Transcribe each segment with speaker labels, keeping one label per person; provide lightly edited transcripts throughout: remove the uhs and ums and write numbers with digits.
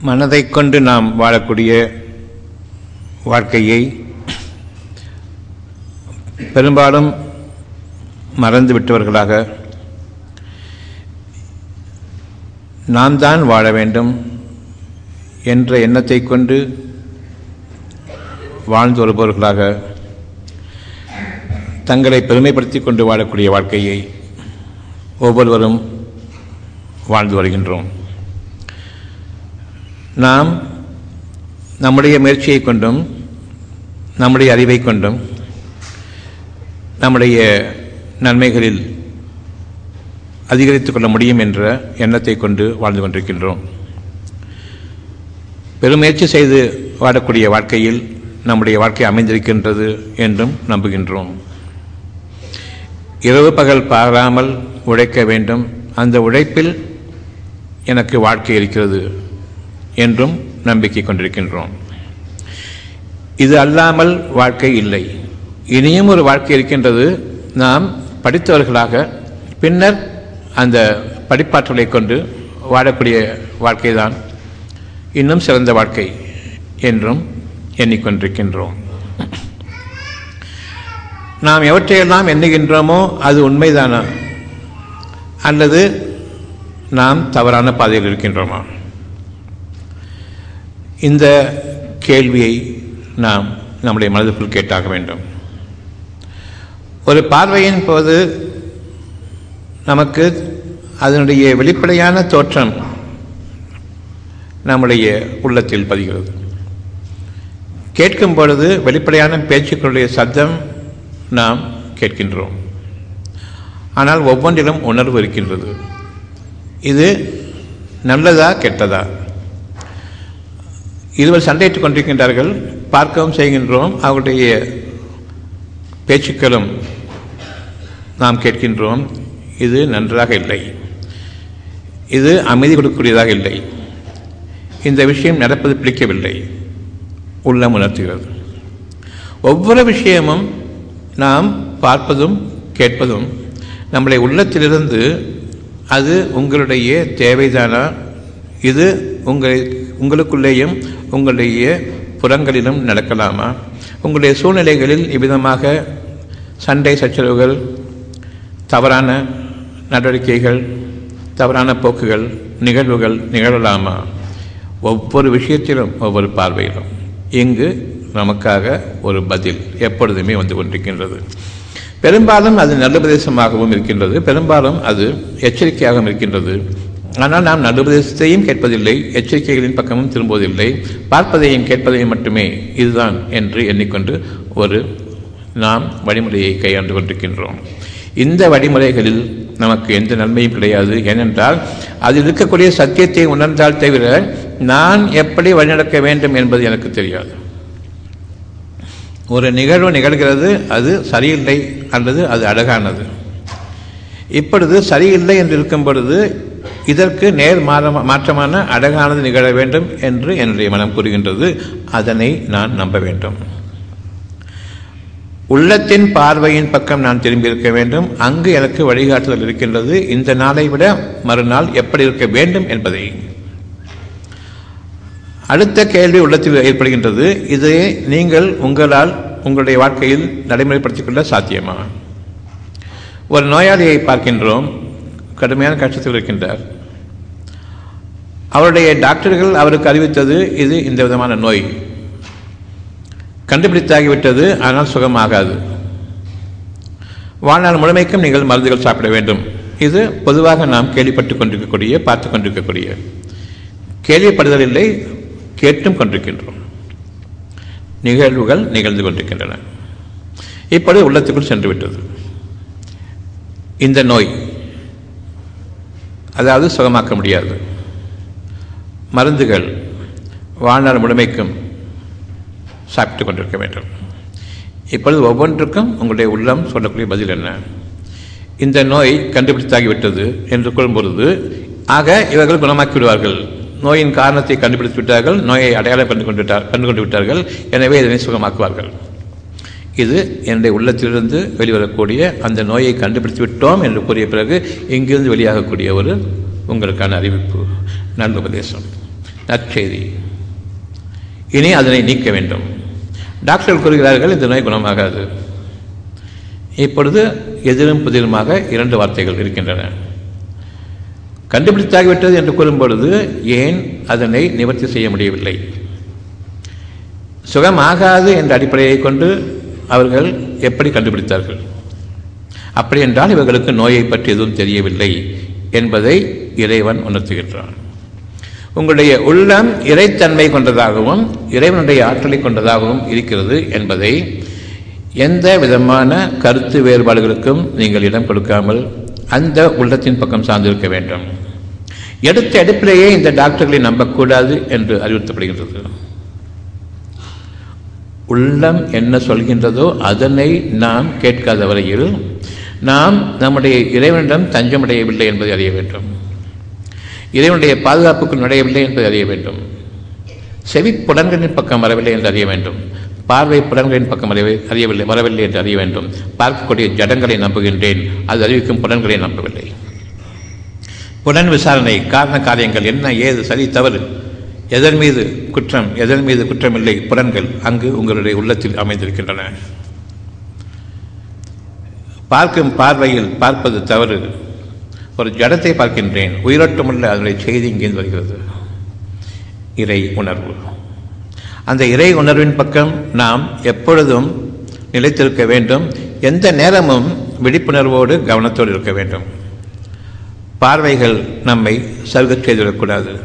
Speaker 1: மனதை கொண்டு நாம் வாழக்கூடிய வாழ்க்கையை பெரும்பாலும் மறந்துவிட்டவர்களாக நான் தான் வாழ வேண்டும் என்ற எண்ணத்தை கொண்டு வாழ்ந்து வருபவர்களாக தங்களை பெருமைப்படுத்திக் கொண்டு வாழக்கூடிய வாழ்க்கையை ஒவ்வொருவரும் வாழ்ந்து வருகின்றோம். நாம் நம்முடைய முயற்சியை கொண்டும் நம்முடைய அறிவை கொண்டும் நம்முடைய நன்மைகளில் அதிகரித்துக் கொள்ள முடியும் என்ற எண்ணத்தை கொண்டு வாழ்ந்து கொண்டிருக்கின்றோம். பெருமுயற்சி செய்து வாழக்கூடிய வாழ்க்கையில் நம்முடைய வாழ்க்கை அமைந்திருக்கின்றது என்றும் நம்புகின்றோம். இரவு பகல் பாராமல் உழைக்க வேண்டும், அந்த உழைப்பில் எனக்கு வாழ்க்கை இருக்கிறது என்றும் நம்பிக்கை கொண்டிருக்கின்றோம். இது அல்லாமல் வாழ்க்கை இல்லை. இனியும் ஒரு வாழ்க்கை இருக்கின்றது. நாம் படித்தவர்களாக பின்னர் அந்த படிப்பாற்றலை கொண்டு வாழக்கூடிய வாழ்க்கைதான் இன்னும் சிறந்த வாழ்க்கை என்றும் எண்ணிக்கொண்டிருக்கின்றோம். நாம் எவற்றையெல்லாம் எண்ணுகின்றோமோ அது உண்மைதானா அல்லது நாம் தவறான பாதையில் இருக்கின்றோமா? இந்த கேள்வியை நாம் நம்முடைய மனதுக்குள் கேட்டாக வேண்டும். ஒரு பார்வையின் போது நமக்கு அதனுடைய வெளிப்படையான தோற்றம் நம்முடைய உள்ளத்தில் பதிகிறது. கேட்கும் பொழுது வெளிப்படையான பேச்சுக்களுடைய சத்தம் நாம் கேட்கின்றோம். ஆனால் ஒவ்வொன்றிலும் உணர்வு இருக்கின்றது. இது நல்லதா கெட்டதா? இருவர் சண்டையிட்டுக் கொண்டிருக்கின்றார்கள், பார்க்கவும் செய்கின்றோம். அவருடைய பேச்சுக்களும் நாம் கேட்கின்றோம். இது நன்றாக இல்லை, இது அமைதி கொடுக்கக்கூடியதாக இல்லை, இந்த விஷயம் நடப்பது பிடிக்கவில்லை, உள்ளம் உணர்த்துகிறது. ஒவ்வொரு விஷயமும் நாம் பார்ப்பதும் கேட்பதும் நம்முடைய உள்ளத்திலிருந்து அது உங்களுடைய தேவைதானா, இது உங்களுக்குள்ளேயும் உங்களுடைய புறங்களிலும் நடக்கலாமா, உங்களுடைய சூழ்நிலைகளில் இவ்விதமாக சண்டை சச்சரவுகள், தவறான நடவடிக்கைகள், தவறான போக்குகள், நிகழ்வுகள் நிகழலாமா? ஒவ்வொரு விஷயத்திலும் ஒவ்வொரு பார்வையிலும் இங்கு நமக்காக ஒரு பதில் எப்பொழுதுமே வந்து கொண்டிருக்கின்றது. பெரும்பாலும் அது நல்ல உபதேசமாகவும் இருக்கின்றது, பெரும்பாலும் அது எச்சரிக்கையாகவும் இருக்கின்றது. ஆனால் நாம் நல்ல உபதேசத்தையும் கேட்பதில்லை, எச்சரிக்கைகளின் பக்கமும் திரும்புவதில்லை, பார்ப்பதையும் கேட்பதையும் மட்டுமே இதுதான் என்று எண்ணிக்கொண்டு நாம் வழிமுறையை கையாண்டு கொண்டிருக்கின்றோம். இந்த வழிமுறைகளில் நமக்கு எந்த நன்மையும் கிடையாது. ஏனென்றால் அதில் இருக்கக்கூடிய சத்தியத்தை உணர்ந்தால் தவிர நான் எப்படி வழிநடக்க வேண்டும் என்பது எனக்கு தெரியாது. ஒரு நிகழ்வு நிகழ்கிறது, அது சரியில்லை அல்லது அது அழகானது. இப்பொழுது சரியில்லை என்று இருக்கும் பொழுது இதற்கு நேர் மாற்றமான அழகானது நிகழ வேண்டும் என்று என்னுடைய மனம் கூறுகின்றது. அதனை நான் நம்ப வேண்டும். உள்ளத்தின் பார்வையின் பக்கம் நான் திரும்பியிருக்க வேண்டும். அங்கு எனக்கு வழிகாட்டுதல் இருக்கின்றது, இந்த நாளை விட மறுநாள் எப்படி இருக்க வேண்டும் என்பதை. அடுத்த கேள்வி உள்ளத்தில் ஏற்படுகின்றது, இதை நீங்கள் உங்களுடைய வாழ்க்கையில் நடைமுறைப்படுத்திக் கொள்ள சாத்தியமா? ஒரு நோயாளியை பார்க்கின்றோம், கடுமையான கஷ்டத்தில் இருக்கின்றார். அவருடைய டாக்டர்கள் அவருக்கு அறிவித்தது இது இந்த விதமான நோய், கண்டுபிடித்தாகிவிட்டது, ஆனால் சுகமாகாது, வாழ்நாள் முழுமைக்கும் நீங்கள் மருந்துகள் சாப்பிட வேண்டும். இது பொதுவாக நாம் கேள்விப்பட்டுக் கொண்டிருக்கக்கூடிய, பார்த்து கொண்டிருக்கக்கூடிய, கேள்விப்படுதல் இல்லை, கேட்டும் கொண்டிருக்கின்றோம். நிகழ்வுகள் நிகழ்ந்து கொண்டிருக்கின்றன. இப்பொழுது உள்ளத்துக்குள் சென்று விட்டது. இந்த நோய் அதாவது சுகமாக்க முடியாது, மருந்துகள் வாழ்நாள் முழுமைக்கும் சாப்பிட்டு கொண்டிருக்க வேண்டும். இப்பொழுது ஒவ்வொன்றுக்கும் உங்களுடைய உள்ளம் சொல்லக்கூடிய பதில் என்ன? இந்த நோய் கண்டுபிடித்தாகிவிட்டது என்று கூறும்பொழுது, ஆக இவர்கள் குணமாக்கி விடுவார்கள், நோயின் காரணத்தை கண்டுபிடித்து விட்டார்கள், நோயை அடையாளம் கண்டுகொண்டு விட்டார்கள், எனவே இதனை சுகமாக்குவார்கள். இது என்னுடைய உள்ளத்திலிருந்து வெளிவரக்கூடிய அந்த நோயை கண்டுபிடித்து விட்டோம் என்று கூறிய பிறகு இங்கிருந்து வெளியாகக்கூடிய உங்களுக்கான அறிவிப்பு, நல்ல உபதேசம். நற்செய்தி. இனி அதனை நீக்க வேண்டும். டாக்டர்கள் கூறுகிறார்கள் இந்த நோய் குணமாகாது. இப்பொழுது எதிரும் புதிருமாக 2 வார்த்தைகள் இருக்கின்றன. கண்டுபிடித்தாகிவிட்டது என்று கூறும்பொழுது ஏன் அதனை நிவர்த்தி செய்ய முடியவில்லை? சுகமாகாது என்ற அடிப்படையை கொண்டு அவர்கள் எப்படி கண்டுபிடித்தார்கள்? அப்படி என்றால் இவர்களுக்கு நோயை பற்றி எதுவும் தெரியவில்லை என்பதை இறைவன் உணர்த்துகின்றான். உங்களுடைய உள்ளம் இறைத்தன்மை கொண்டதாகவும் இறைவனுடைய ஆற்றலை கொண்டதாகவும் இருக்கிறது என்பதை எந்த விதமான கருத்து வேறுபாடுகளுக்கும் நீங்கள் இடம் கொடுக்காமல் அந்த உள்ளத்தின் பக்கம் சார்ந்திருக்க வேண்டும். எடுத்த எடுப்பிலேயே இந்த டாக்டர்களை நம்பக்கூடாது என்று அறிவுறுத்தப்படுகின்றது. உள்ளம் என்ன சொல்கின்றதோ அதனை நாம் கேட்காத வரையில் நாம் நம்முடைய இறைவனிடம் தஞ்சமடையவில்லை என்பதை அறிய வேண்டும். இறைவனுடைய பாதுகாப்புக்கு நுழையவில்லை என்பதை அறிய வேண்டும். செவி புலன்களின் பக்கம் வரவில்லை என்று அறிய வேண்டும். பார்வை புலன்களின் பக்கம் வரவில்லை என்று அறிய வேண்டும். பார்க்கக்கூடிய ஜடங்களை நம்புகின்றேன், அது அறிவிக்கும் புலன்களை நம்பவில்லை. புலன் விசாரணை, காரண காரியங்கள் என்ன, ஏது, சரி, தவறு, எதன் மீது குற்றம், எதன் மீது குற்றமில்லை, புலன்கள் அங்கு உங்களுடைய உள்ளத்தில் அமைந்திருக்கின்றன. பார்க்கும் பார்வையில் பார்ப்பது தவறு. ஒரு ஜடத்தை பார்க்கின்றேன், உயிரோட்டமுள்ள அதனுடைய செய்தி இங்கேருந்து வருகிறது. இறை உணர்வு. அந்த இறை உணர்வின் பக்கம் நாம் எப்பொழுதும் நிலைத்திருக்க வேண்டும். எந்த நேரமும் விழிப்புணர்வோடு கவனத்தோடு இருக்க வேண்டும். பார்வைகள் நம்மை சருகச் செய்துவிடக்கூடாது.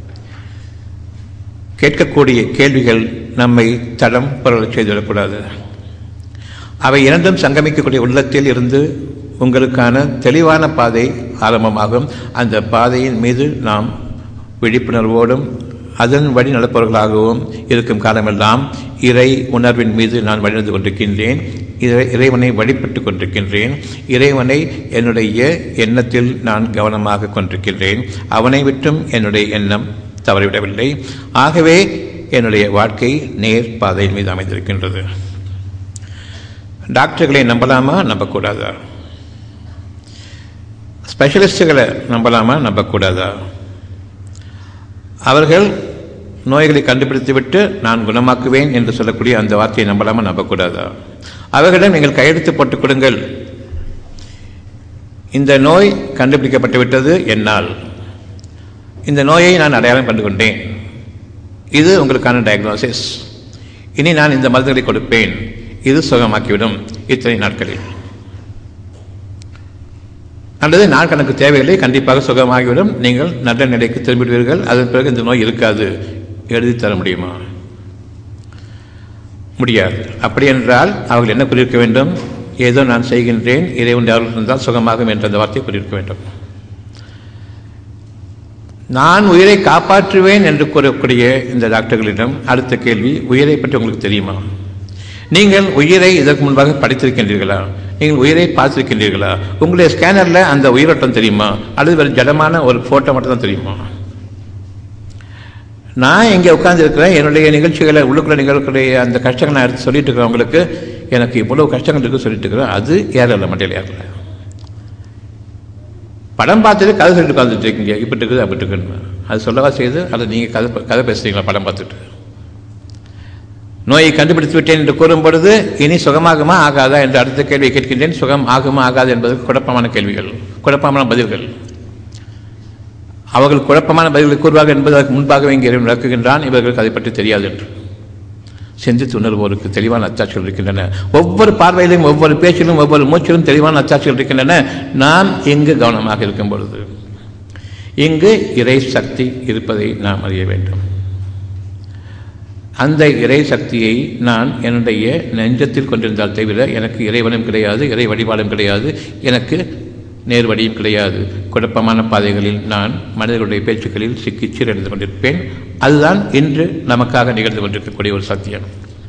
Speaker 1: கேட்கக்கூடிய கேள்விகள் நம்மை தடம் புரளச் செய்துவிடக்கூடாது. அவை இரண்டும் சங்கமிக்கக்கூடிய உள்ளத்தில் இருந்து உங்களுக்கான தெளிவான பாதை ஆரம்பமாகும். அந்த பாதையின் மீது நாம் விழிப்புணர்வோடும் அதன் வழி நடப்பவர்களாகவும் இருக்கும் காலமெல்லாம் இறை உணர்வின் மீது நான் வழிநடந்து கொண்டிருக்கின்றேன். இறைவனை வழிபட்டு கொண்டிருக்கின்றேன். இறைவனை என்னுடைய எண்ணத்தில் நான் கவனமாக கொண்டிருக்கின்றேன். அவனை விட்டும் என்னுடைய எண்ணம் தவறிவிடவில்லை. ஆகவே என்னுடைய வாழ்க்கை நேர் பாதையின் மீது அமைந்திருக்கின்றது. டாக்டர்களை நம்பலாமா, நம்பக்கூடாதா? ஸ்பெஷலிஸ்டுகளை நம்பலாமா, நம்பக்கூடாதா? அவர்கள் நோய்களை கண்டுபிடித்துவிட்டு நான் குணமாக்குவேன் என்று சொல்லக்கூடிய அந்த வார்த்தையை நம்பலாமா, நம்பக்கூடாதா? அவர்களிடம் நீங்கள் கையெழுத்து போட்டுக் கொடுங்கள், இந்த நோய் கண்டுபிடிக்கப்பட்டு விட்டது, என்னால் இந்த நோயை நான் அடையாளம் கண்டு கொண்டேன், இது உங்களுக்கான டயக்னோசிஸ், இனி நான் இந்த மருந்துகளை கொடுப்பேன், இது சுகமாக்கிவிடும் இத்தனை நாட்களில், அல்லது நாள் கணக்கு தேவையில்லை, கண்டிப்பாக சுகமாகிவிடும், நீங்கள் நல்ல நிலைக்கு திரும்பிடுவீர்கள், அதன் பிறகு இந்த நோய் இருக்காது, எழுதி தர முடியுமா? முடியாது. அப்படி என்றால் அவர்கள் என்ன கூறியிருக்க வேண்டும்? ஏதோ நான் செய்கின்றேன், இறைவன் அருள் இருந்தால் சுகமாகும் என்ற அந்த வார்த்தையை கூறியிருக்க வேண்டும். நான் உயிரை காப்பாற்றுவேன் என்று கூறக்கூடிய இந்த டாக்டர்களிடம் அடுத்த கேள்வி, உயிரை பற்றி உங்களுக்கு தெரியுமா? நீங்கள் உயிரை இதற்கு முன்பாக படித்திருக்கின்றீர்களா? நீங்கள் உயிரை பார்த்திருக்கின்றீர்களா? உங்களுடைய ஸ்கேனரில் அந்த உயிரோட்டம் தெரியுமா? அல்லது வேறு ஜடமான ஒரு ஃபோட்டோ மட்டும் தான் தெரியுமா? நான் இங்கே உட்கார்ந்துருக்கிறேன், என்னுடைய நிகழ்ச்சிகளை உள்ளுக்குள்ள நிகழ்ச்சிகளுடைய அந்த கஷ்டங்கள் நான் எடுத்து சொல்லிட்டு இருக்கிறேன். உங்களுக்கு எனக்கு இவ்வளவு கஷ்டங்கள் இருக்குது சொல்லிட்டு இருக்கிறேன், அது ஏறல, மட்டையில் ஏறல. படம் பார்த்துட்டு கதை சொல்லிட்டு உட்காந்துட்டு இருக்கீங்க, இப்படி இருக்குது அப்படி இருக்குன்னு. அது சொல்லவா செய்யுது? அல்லது நீங்கள் கதை பேசுறீங்களா படம் பார்த்துட்டு? நோயை கண்டுபிடித்து விட்டேன் என்று கூறும் பொழுது இனி சுகமாகுமா ஆகாதா என்று அடுத்த கேள்வியை கேட்கின்றேன். சுகம் ஆகுமா ஆகாது என்பதற்கு குழப்பமான கேள்விகள், குழப்பமான பதில்கள். அவர்கள் குழப்பமான பதில்களை கூறுவார்கள் என்பதற்கு முன்பாகவே இங்கே விளக்குகின்றான், இவர்களுக்கு அதை பற்றி தெரியாது என்று. சிந்தித்து உணர்வோருக்கு தெளிவான அச்சாட்சிகள் இருக்கின்றன. ஒவ்வொரு பார்வையிலும், ஒவ்வொரு பேச்சிலும், ஒவ்வொரு மூச்சிலும் தெளிவான அச்சாட்சிகள் இருக்கின்றன. நாம் இங்கு கவனமாக இருக்கும் பொழுது இங்கு இறை சக்தி இருப்பதை நாம் அறிய வேண்டும். அந்த இறை சக்தியை நான் என்னுடைய நெஞ்சத்தில் கொண்டிருந்தால் தவிர எனக்கு இறைவனும் கிடையாது, இறை வழிபாடும் கிடையாது, எனக்கு நேர்வழியும் கிடையாது. குழப்பமான பாதைகளில் நான் மனிதர்களுடைய பேச்சுக்களில் சிக்கி சீரழிந்து கொண்டிருப்பேன். அதுதான் இன்று நமக்காக நிகழ்ந்து கொண்டிருக்கக்கூடிய ஒரு சத்தியம்.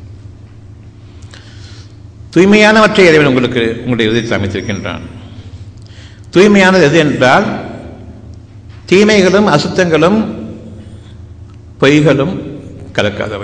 Speaker 1: தூய்மையானவற்றை இறைவன் உங்களுக்கு உங்களுடைய இதயத்தில் அமைத்திருக்கின்றான். தூய்மையானது எது என்றால் தீமைகளும் அசுத்தங்களும் பொய்களும் கலக்காதவை.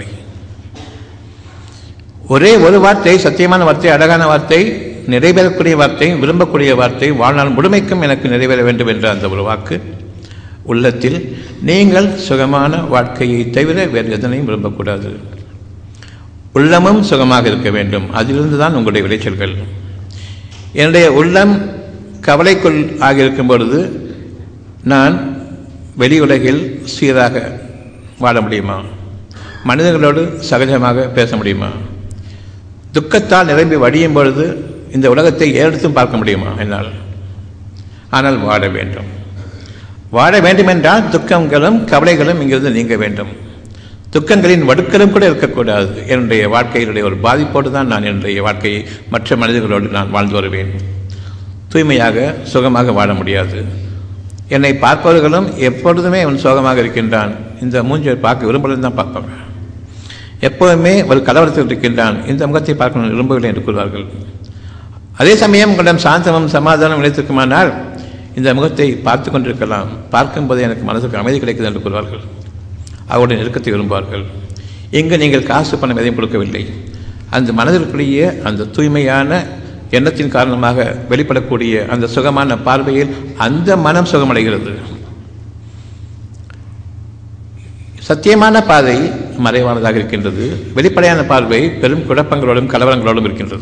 Speaker 1: ஒரே ஒரு வார்த்தை, சத்தியமான வார்த்தை, அழகான வார்த்தை, நிறைவேறக்கூடிய வார்த்தை, விரும்பக்கூடிய வார்த்தை, வாழ்நாள் முழுமைக்கும் எனக்கு நிறைவேற வேண்டும் என்ற அந்த ஒரு வாக்கு உள்ளத்தில் நீங்கள் சுகமான வாழ்க்கையை தவிர வேறு எதனையும் விரும்பக்கூடாது. உள்ளமும் சுகமாக இருக்க வேண்டும். அதிலிருந்து தான் உங்களுடைய விளைச்சல்கள். என்னுடைய உள்ளம் கவலைக்குள் ஆகியிருக்கும் பொழுது நான் வெளி உலகில் சீராக வாழ முடியுமா? மனிதர்களோடு சகஜமாக பேச முடியுமா? துக்கத்தால் நிரம்பி வடியும் பொழுது இந்த உலகத்தை ஏறெடுத்தும் பார்க்க முடியுமா என்னால்? ஆனால் வாழ வேண்டும். வாழ வேண்டுமென்றால் துக்கங்களும் கவலைகளும் இங்கிருந்து நீங்க வேண்டும். துக்கங்களின் வடுக்களும் கூட இருக்கக்கூடாது. என்னுடைய வாழ்க்கையினுடைய ஒரு பாதிப்போடு தான் நான் என்னுடைய வாழ்க்கையை மற்ற மனிதர்களோடு நான் வாழ்ந்து வருவேன். தூய்மையாக சுகமாக வாழ முடியாது. என்னை பார்ப்பவர்களும் எப்பொழுதுமே அவன் சோகமாக இருக்கின்றான், இந்த மூஞ்சியை பார்க்க விரும்பலன்னு தான் பார்ப்பாங்க. எப்போதுமே ஒரு கலவரத்தில் இருக்கின்றான், இந்த முகத்தை பார்க்க விரும்பவில்லை என்று கூறுவார்கள். அதே சமயம் உங்களிடம் சாந்தமும் சமாதானம் நிலைத்திருக்குமானால் இந்த முகத்தை பார்த்து கொண்டிருக்கலாம், பார்க்கும்போது எனக்கு மனசுக்கு அமைதி கிடைக்குது என்று கூறுவார்கள். அவருடைய நெருக்கத்தை விரும்புவார்கள். இங்கு நீங்கள் காசு பணம் எதையும் கொடுக்கவில்லை. அந்த மனதிற்குரிய அந்த தூய்மையான எண்ணத்தின் காரணமாக வெளிப்படக்கூடிய அந்த சுகமான பார்வையில் அந்த மனம் சுகமடைகிறது. சத்தியமான பாதை மறைவானதாக இருக்கின்றது. வெளிப்படையான பார்வை பெரும் குழப்பங்களோடும் கலவரங்களோடும் இருக்கின்றது.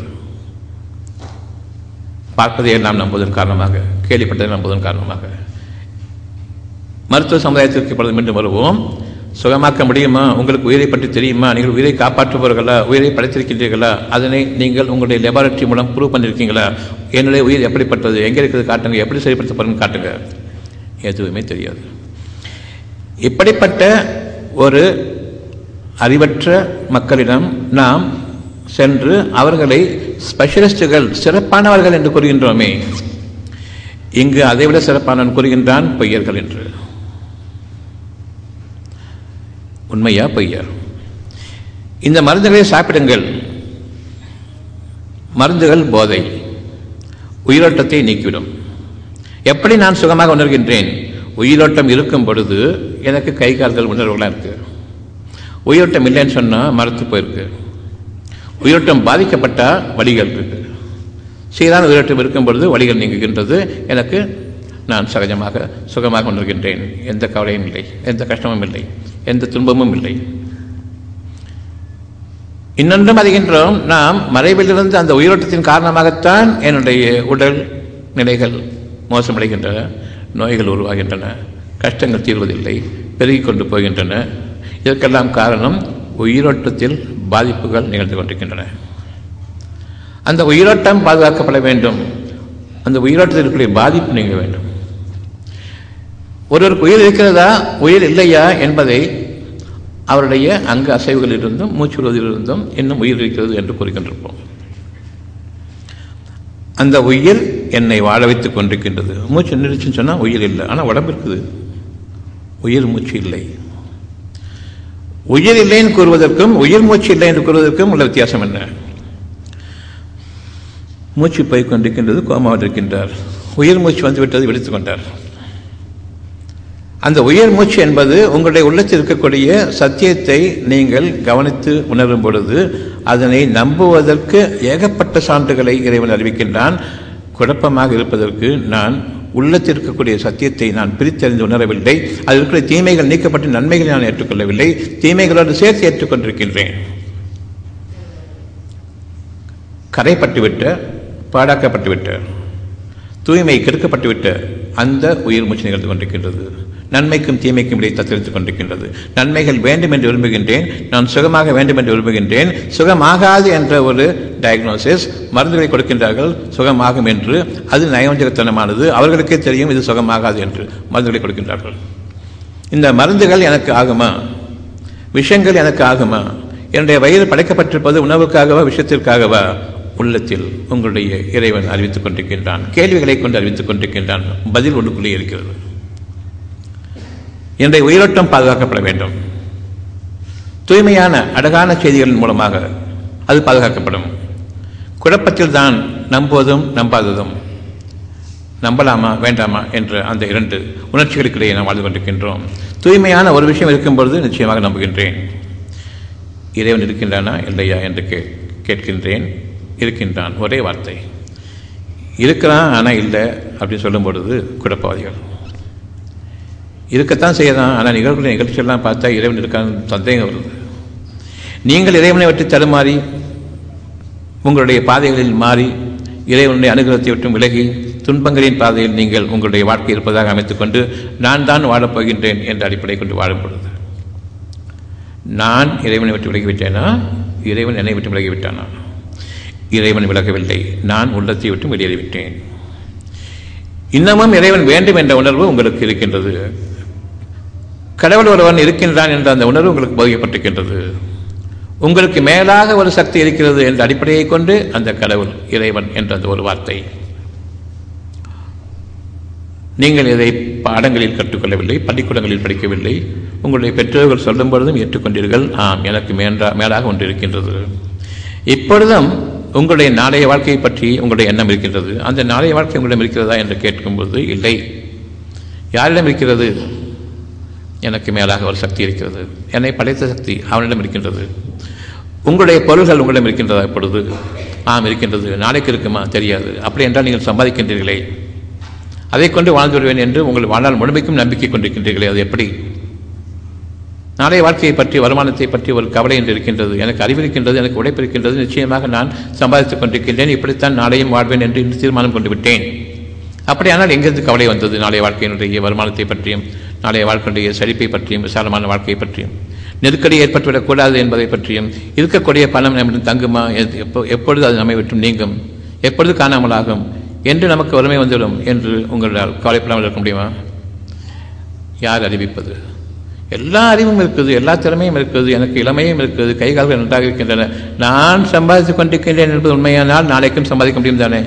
Speaker 1: பார்ப்பதை நாம் நம்புவதன் காரணமாக, கேள்விப்பட்டதை நம்புவதன் காரணமாக. மருத்துவ சமுதாயத்திற்கு இப்பொழுது மீண்டும் வருவோம். சுகமாக்க முடியுமா? உங்களுக்கு உயிரை பற்றி தெரியுமா? நீங்கள் உயிரை காப்பாற்றுபவர்களா? உயிரை படைத்திருக்கின்றீர்களா? அதனை நீங்கள் உங்களுடைய லெபார்டரி மூலம் ப்ரூவ் பண்ணியிருக்கீங்களா? என்னுடைய உயிர் எப்படிப்பட்டது, எங்கே இருக்கிறது காட்டுங்க, எப்படி சரிப்படுத்த போறேன்னு காட்டுங்க. எதுவுமே தெரியாது. இப்படிப்பட்ட ஒரு அறிவற்ற மக்களிடம் நாம் சென்று அவர்களை ஸ்பெஷலிஸ்டுகள், சிறப்பானவர்கள் என்று கூறுகின்றோமே, இங்கு அதைவிட சிறப்பானவன் கூறுகின்றான் பொய்யர்கள் என்று. உண்மையா பொய்யா? இந்த மருந்துகளை சாப்பிடுங்கள். மருந்துகள் போதை, உயிரோட்டத்தை நீக்கிவிடும். எப்படி நான் சுகமாக உணர்கின்றேன்? உயிரோட்டம் இருக்கும் பொழுது எனக்கு கை கால்கள் உணர்வுகளாக இருக்கு. உயிரோட்டம் இல்லைன்னு சொன்னால் மறுத்து போயிருக்கு. உயிரோட்டம் பாதிக்கப்பட்டால் வலிகள் இருக்கு. சீரான உயிரோட்டம் இருக்கும் பொழுது வலிகள் நீங்குகின்றது. எனக்கு நான் சகஜமாக சுகமாக உணர்கின்றேன். எந்த கவலையும் இல்லை, எந்த கஷ்டமும் இல்லை, எந்த துன்பமும் இல்லை. இன்னொன்றும் அறிகின்றோம், நாம் மறைவிலிருந்து அந்த உயிரோட்டத்தின் காரணமாகத்தான் என்னுடைய உடல் நிலைகள் மோசமடைகின்றன, நோய்கள் உருவாகின்றன, கஷ்டங்கள் தீர்வதில்லை, பெருகிக் கொண்டு போகின்றன. இதற்கெல்லாம் காரணம் உயிரோட்டத்தில் பாதிப்புகள் நிகழ்ந்து கொண்டிருக்கின்றன. அந்த உயிரோட்டம் பாதுகாக்கப்பட வேண்டும். அந்த உயிரோட்டத்தில் இருக்கக்கூடிய பாதிப்பு நீங்க வேண்டும். ஒருவருக்கு உயிர் இருக்கிறதா உயிர் இல்லையா என்பதை அவருடைய அங்கு அசைவுகளிலிருந்தும் மூச்சு விடுவதிலிருந்தும் இன்னும் உயிர் இருக்கிறது என்று கூறிக்கொண்டிருப்போம். அந்த உயிர் என்னை வாழ வைத்துக் கொண்டிருக்கின்றது. மூச்சு நிறுச்சுன்னு சொன்னால் உயிர் இல்லை, ஆனால் உடம்பு இருக்குது. உயிர் மூச்சு இல்லை. உயிர் இல்லைன்னு கூறுவதற்கும் உயிர் மூச்சு இல்லை என்று கூறுவதற்கும் உள்ள வித்தியாசம் என்ன? மூச்சு போய் கொண்டிருக்கின்றது, கோமாவில் இருக்கின்றார். உயிர் மூச்சு வந்துவிட்டது, விடுத்துக் கொண்டார். அந்த உயிர் மூச்சு என்பது உங்களுடைய உள்ளத்தில் இருக்கக்கூடிய சத்தியத்தை நீங்கள் கவனித்து உணரும் பொழுது அதனை நம்புவதற்கு ஏகப்பட்ட சான்றுகளை இறைவன் அறிவிக்கின்றான். குழப்பமாக இருப்பதற்கு நான் உள்ளத்தில் இருக்கக்கூடிய சத்தியத்தை நான் பிரித்தறிந்து உணரவில்லை. அதில் இருக்கிற தீமைகள் நீக்கப்பட்டு நன்மைகளை நான் ஏற்றுக்கொள்ளவில்லை, தீமைகளோடு சேர்த்து ஏற்றுக்கொண்டிருக்கின்றேன். கரைப்பட்டுவிட்ட, பாடாக்கப்பட்டுவிட்ட, தூய்மை கெடுக்கப்பட்டுவிட்ட அந்த உயிர் மூச்சு நிகழ்ந்து கொண்டிருக்கின்றது. நன்மைக்கும் தீமைக்கும் இடையே தத்தளித்துக் கொண்டிருக்கின்றது. நன்மைகள் வேண்டும் என்று விரும்புகின்றேன், நான் சுகமாக வேண்டும் என்று விரும்புகின்றேன். சுகமாகாது என்ற ஒரு டயக்னோசிஸ், மருந்துகளை கொடுக்கின்றார்கள் சுகமாகும் என்று. அது நயவஞ்சகத்தனமானது. அவர்களுக்கே தெரியும் இது சுகமாகாது என்று மருந்துகளை கொடுக்கின்றார்கள். இந்த மருந்துகள் எனக்கு ஆகுமா? விஷயங்கள் எனக்கு ஆகுமா? என்னுடைய வயிறு படைக்கப்பட்டிருப்பது உணவுக்காகவா விஷயத்திற்காகவா? உள்ளத்தில் உங்களுடைய இறைவன் அறிவித்துக் கொண்டிருக்கின்றான். கேள்விகளை கொண்டு அறிவித்துக் கொண்டிருக்கின்றான். பதில் ஒன்றுக்குள்ளே இருக்கிறது. என்னுடைய உயிரோட்டம் பாதுகாக்கப்பட வேண்டும். தூய்மையான அழகான செய்திகளின் மூலமாக அது பாதுகாக்கப்படும். குழப்பத்தில் தான் நம்புவதும் நம்பாததும், நம்பலாமா வேண்டாமா என்ற அந்த இரண்டு உணர்ச்சிகளுக்கிடையே நாம் வாழ்ந்து கொண்டிருக்கின்றோம். தூய்மையான ஒரு விஷயம் இருக்கும் பொழுது நிச்சயமாக நம்புகின்றேன். இறைவன் இருக்கின்றானா இல்லையா என்று கேட்கின்றேன். இருக்கின்றான். ஒரே வார்த்தை. இருக்கிறான் ஆனால் இல்லை அப்படின்னு சொல்லும் பொழுது குழப்பவாதிகள். இருக்கத்தான் செய்யலாம். ஆனால் நிகழ்ச்சியெல்லாம் பார்த்தா இறைவன் இருக்கான்னு சந்தேகம் வருது. நீங்கள் இறைவனை விட்டு தடுமாறி உங்களுடைய பாதைகளில் மாறி இறைவனுடைய அனுகிரகத்தை விட்டு விலகி துன்பங்களின் பாதையில் நீங்கள் உங்களுடைய வாழ்க்கை இருப்பதாக அமைத்துக்கொண்டு நான் தான் வாழப்போகின்றேன் என்ற அடிப்படை கொண்டு வாழும் பொழுது நான் இறைவனை விட்டு விலகிவிட்டேனா, இறைவன் என்னை விட்டு விலகிவிட்டானா? இறைவன் விலகவில்லை, நான் உள்ளத்தை விட்டு வெளியேறிவிட்டேன். இன்னமும் இறைவன் வேண்டும் என்ற உணர்வு உங்களுக்கு இருக்கின்றது. கடவுள் ஒருவன் இருக்கின்றான் என்ற அந்த உணர்வு உங்களுக்கு போதிக்கப்பட்டிருக்கின்றது. உங்களுக்கு மேலாக ஒரு சக்தி இருக்கிறது என்ற அடிப்படையை கொண்டு அந்த கடவுள் இறைவன் என்ற அந்த ஒரு வார்த்தை நீங்கள் இதை பாடங்களில் கற்றுக்கொள்ளவில்லை, பள்ளிக்கூடங்களில் படிக்கவில்லை. உங்களுடைய பெற்றோர்கள் சொல்லும் பொழுதும் ஏற்றுக்கொண்டீர்கள். ஆம், எனக்கு மேலாக ஒன்று இருக்கின்றது. இப்பொழுதும் உங்களுடைய நாளைய வாழ்க்கையை பற்றி உங்களுடைய எண்ணம் இருக்கின்றது. அந்த நாளைய வாழ்க்கை உங்களிடம் இருக்கிறதா என்று கேட்கும்போது இல்லை. யாரிடம் இருக்கிறது? எனக்கு மேலாக ஒரு சக்தி இருக்கிறது, என்னை படைத்த சக்தி அவனிடம் இருக்கின்றது. உங்களுடைய பொருள்கள் உங்களிடம் இருக்கின்றதா? இப்பொழுது ஆம் இருக்கின்றது. நாளைக்கு இருக்குமா? தெரியாது. அப்படி என்றால் நீங்கள் சம்பாதிக்கின்றீர்களே, அதை கொண்டு வாழ்ந்து விடுவேன் என்று உங்கள் வாழ்நாள் முழுமைக்கும் நம்பிக்கை கொண்டிருக்கின்றீர்களே, அது எப்படி? நாளைய வாழ்க்கையை பற்றி, வருமானத்தை பற்றி ஒரு கவலை என்று இருக்கின்றது. எனக்கு அறிவிருக்கின்றது, எனக்கு உழைப்பு இருக்கின்றது, நிச்சயமாக நான் சம்பாதித்துக் கொண்டிருக்கின்றேன், இப்படித்தான் நாளையும் வாழ்வேன் என்று இன்று தீர்மானம் கொண்டு விட்டேன். அப்படியானால் எங்கிருந்து கவலை வந்தது? நாளைய வாழ்க்கையினுடைய வருமானத்தை பற்றியும், நாளைய வாழ்க்கையுடைய செழிப்பை பற்றியும், விசாலமான வாழ்க்கையை பற்றியும், நெருக்கடி ஏற்பட்டுவிடக்கூடாது என்பதை பற்றியும், இருக்கக்கூடிய பணம் நம்மிடம் தங்குமா, எப்பொழுது அது நம்மை விட்டு நீங்கும், எப்பொழுது காணாமலாகும் என்று நமக்கு வறுமை வந்துவிடும் என்று உங்களால் கவலைப்படாமல் இருக்க முடியுமா? யார் அறிவிப்பது? எல்லா அறிவும் இருக்குது, எல்லா திறமையும் இருக்குது, எனக்கு இளமையும் இருக்குது, கைகால்கள் நன்றாக இருக்கின்றன, நான் சம்பாதித்துக் கொண்டிருக்கின்றேன் என்பது உண்மையானால் நாளைக்கும் சம்பாதிக்க முடியும் தானே?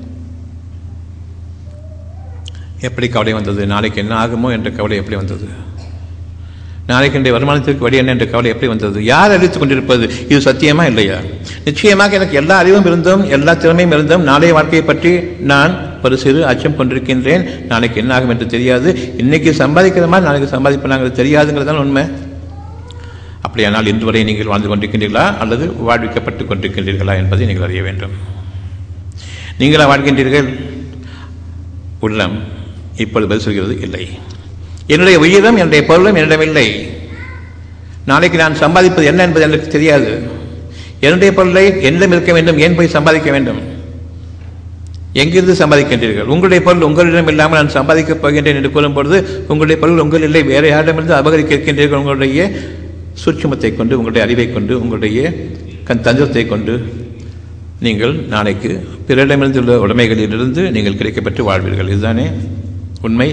Speaker 1: எப்படி கவலை வந்தது? நாளைக்கு என்ன ஆகுமோ என்ற கவலை எப்படி வந்தது? நாளைக்கு இன்றைய வருமானத்திற்கு வழி என்ன என்ற கவலை எப்படி வந்தது? யார் அறிவித்துக் கொண்டிருப்பது? இது சத்தியமா இல்லையா? நிச்சயமாக எனக்கு எல்லா அறிவும் இருந்தும் எல்லா திறமையும் இருந்தும் நாளைய வாழ்க்கையை பற்றி நான் ஒரு சிறு அச்சம் கொண்டிருக்கின்றேன். நாளைக்கு என்ன ஆகும் என்று தெரியாது. இன்னைக்கு சம்பாதிக்கிற மாதிரி நாளைக்கு சம்பாதிப்பாங்கிறது தெரியாதுங்கிறதான் உண்மை. அப்படியானால் இன்று வரை நீங்கள் வாழ்ந்து கொண்டிருக்கின்றீர்களா அல்லது வாழ்விக்கப்பட்டுக் கொண்டிருக்கின்றீர்களா என்பதை நீங்கள் அறிய வேண்டும். நீங்களா வாழ்கின்றீர்கள்? உள்ளம் இப்பொழுது பதில் சொல்கிறது இல்லை. என்னுடைய உயிரும் என்னுடைய பொருளும் என்னிடமில்லை. நாளைக்கு நான் சம்பாதிப்பது என்ன என்பது எனக்கு தெரியாது. என்னுடைய பொருளை என்னிடம் இருக்க வேண்டும், ஏன் போய் சம்பாதிக்க வேண்டும்? எங்கிருந்து சம்பாதிக்கின்றீர்கள்? உங்களுடைய பொருள் உங்களிடம் இல்லாமல் நான் சம்பாதிக்கப் போகின்றேன் என்று கூறும்பொழுது உங்களுடைய பொருள் உங்கள் இல்லை, வேறு யாரிடமிருந்து அபகரிக்க இருக்கின்றீர்கள். உங்களுடைய சூட்சுமத்தை கொண்டு, உங்களுடைய அறிவை கொண்டு, உங்களுடைய தந்திரத்தை கொண்டு நீங்கள் நாளைக்கு பிறரிடமிருந்துள்ள உடைமைகளிலிருந்து நீங்கள் கிடைக்கப்பட்டு வாழ்வீர்கள். இதுதானே உண்மை.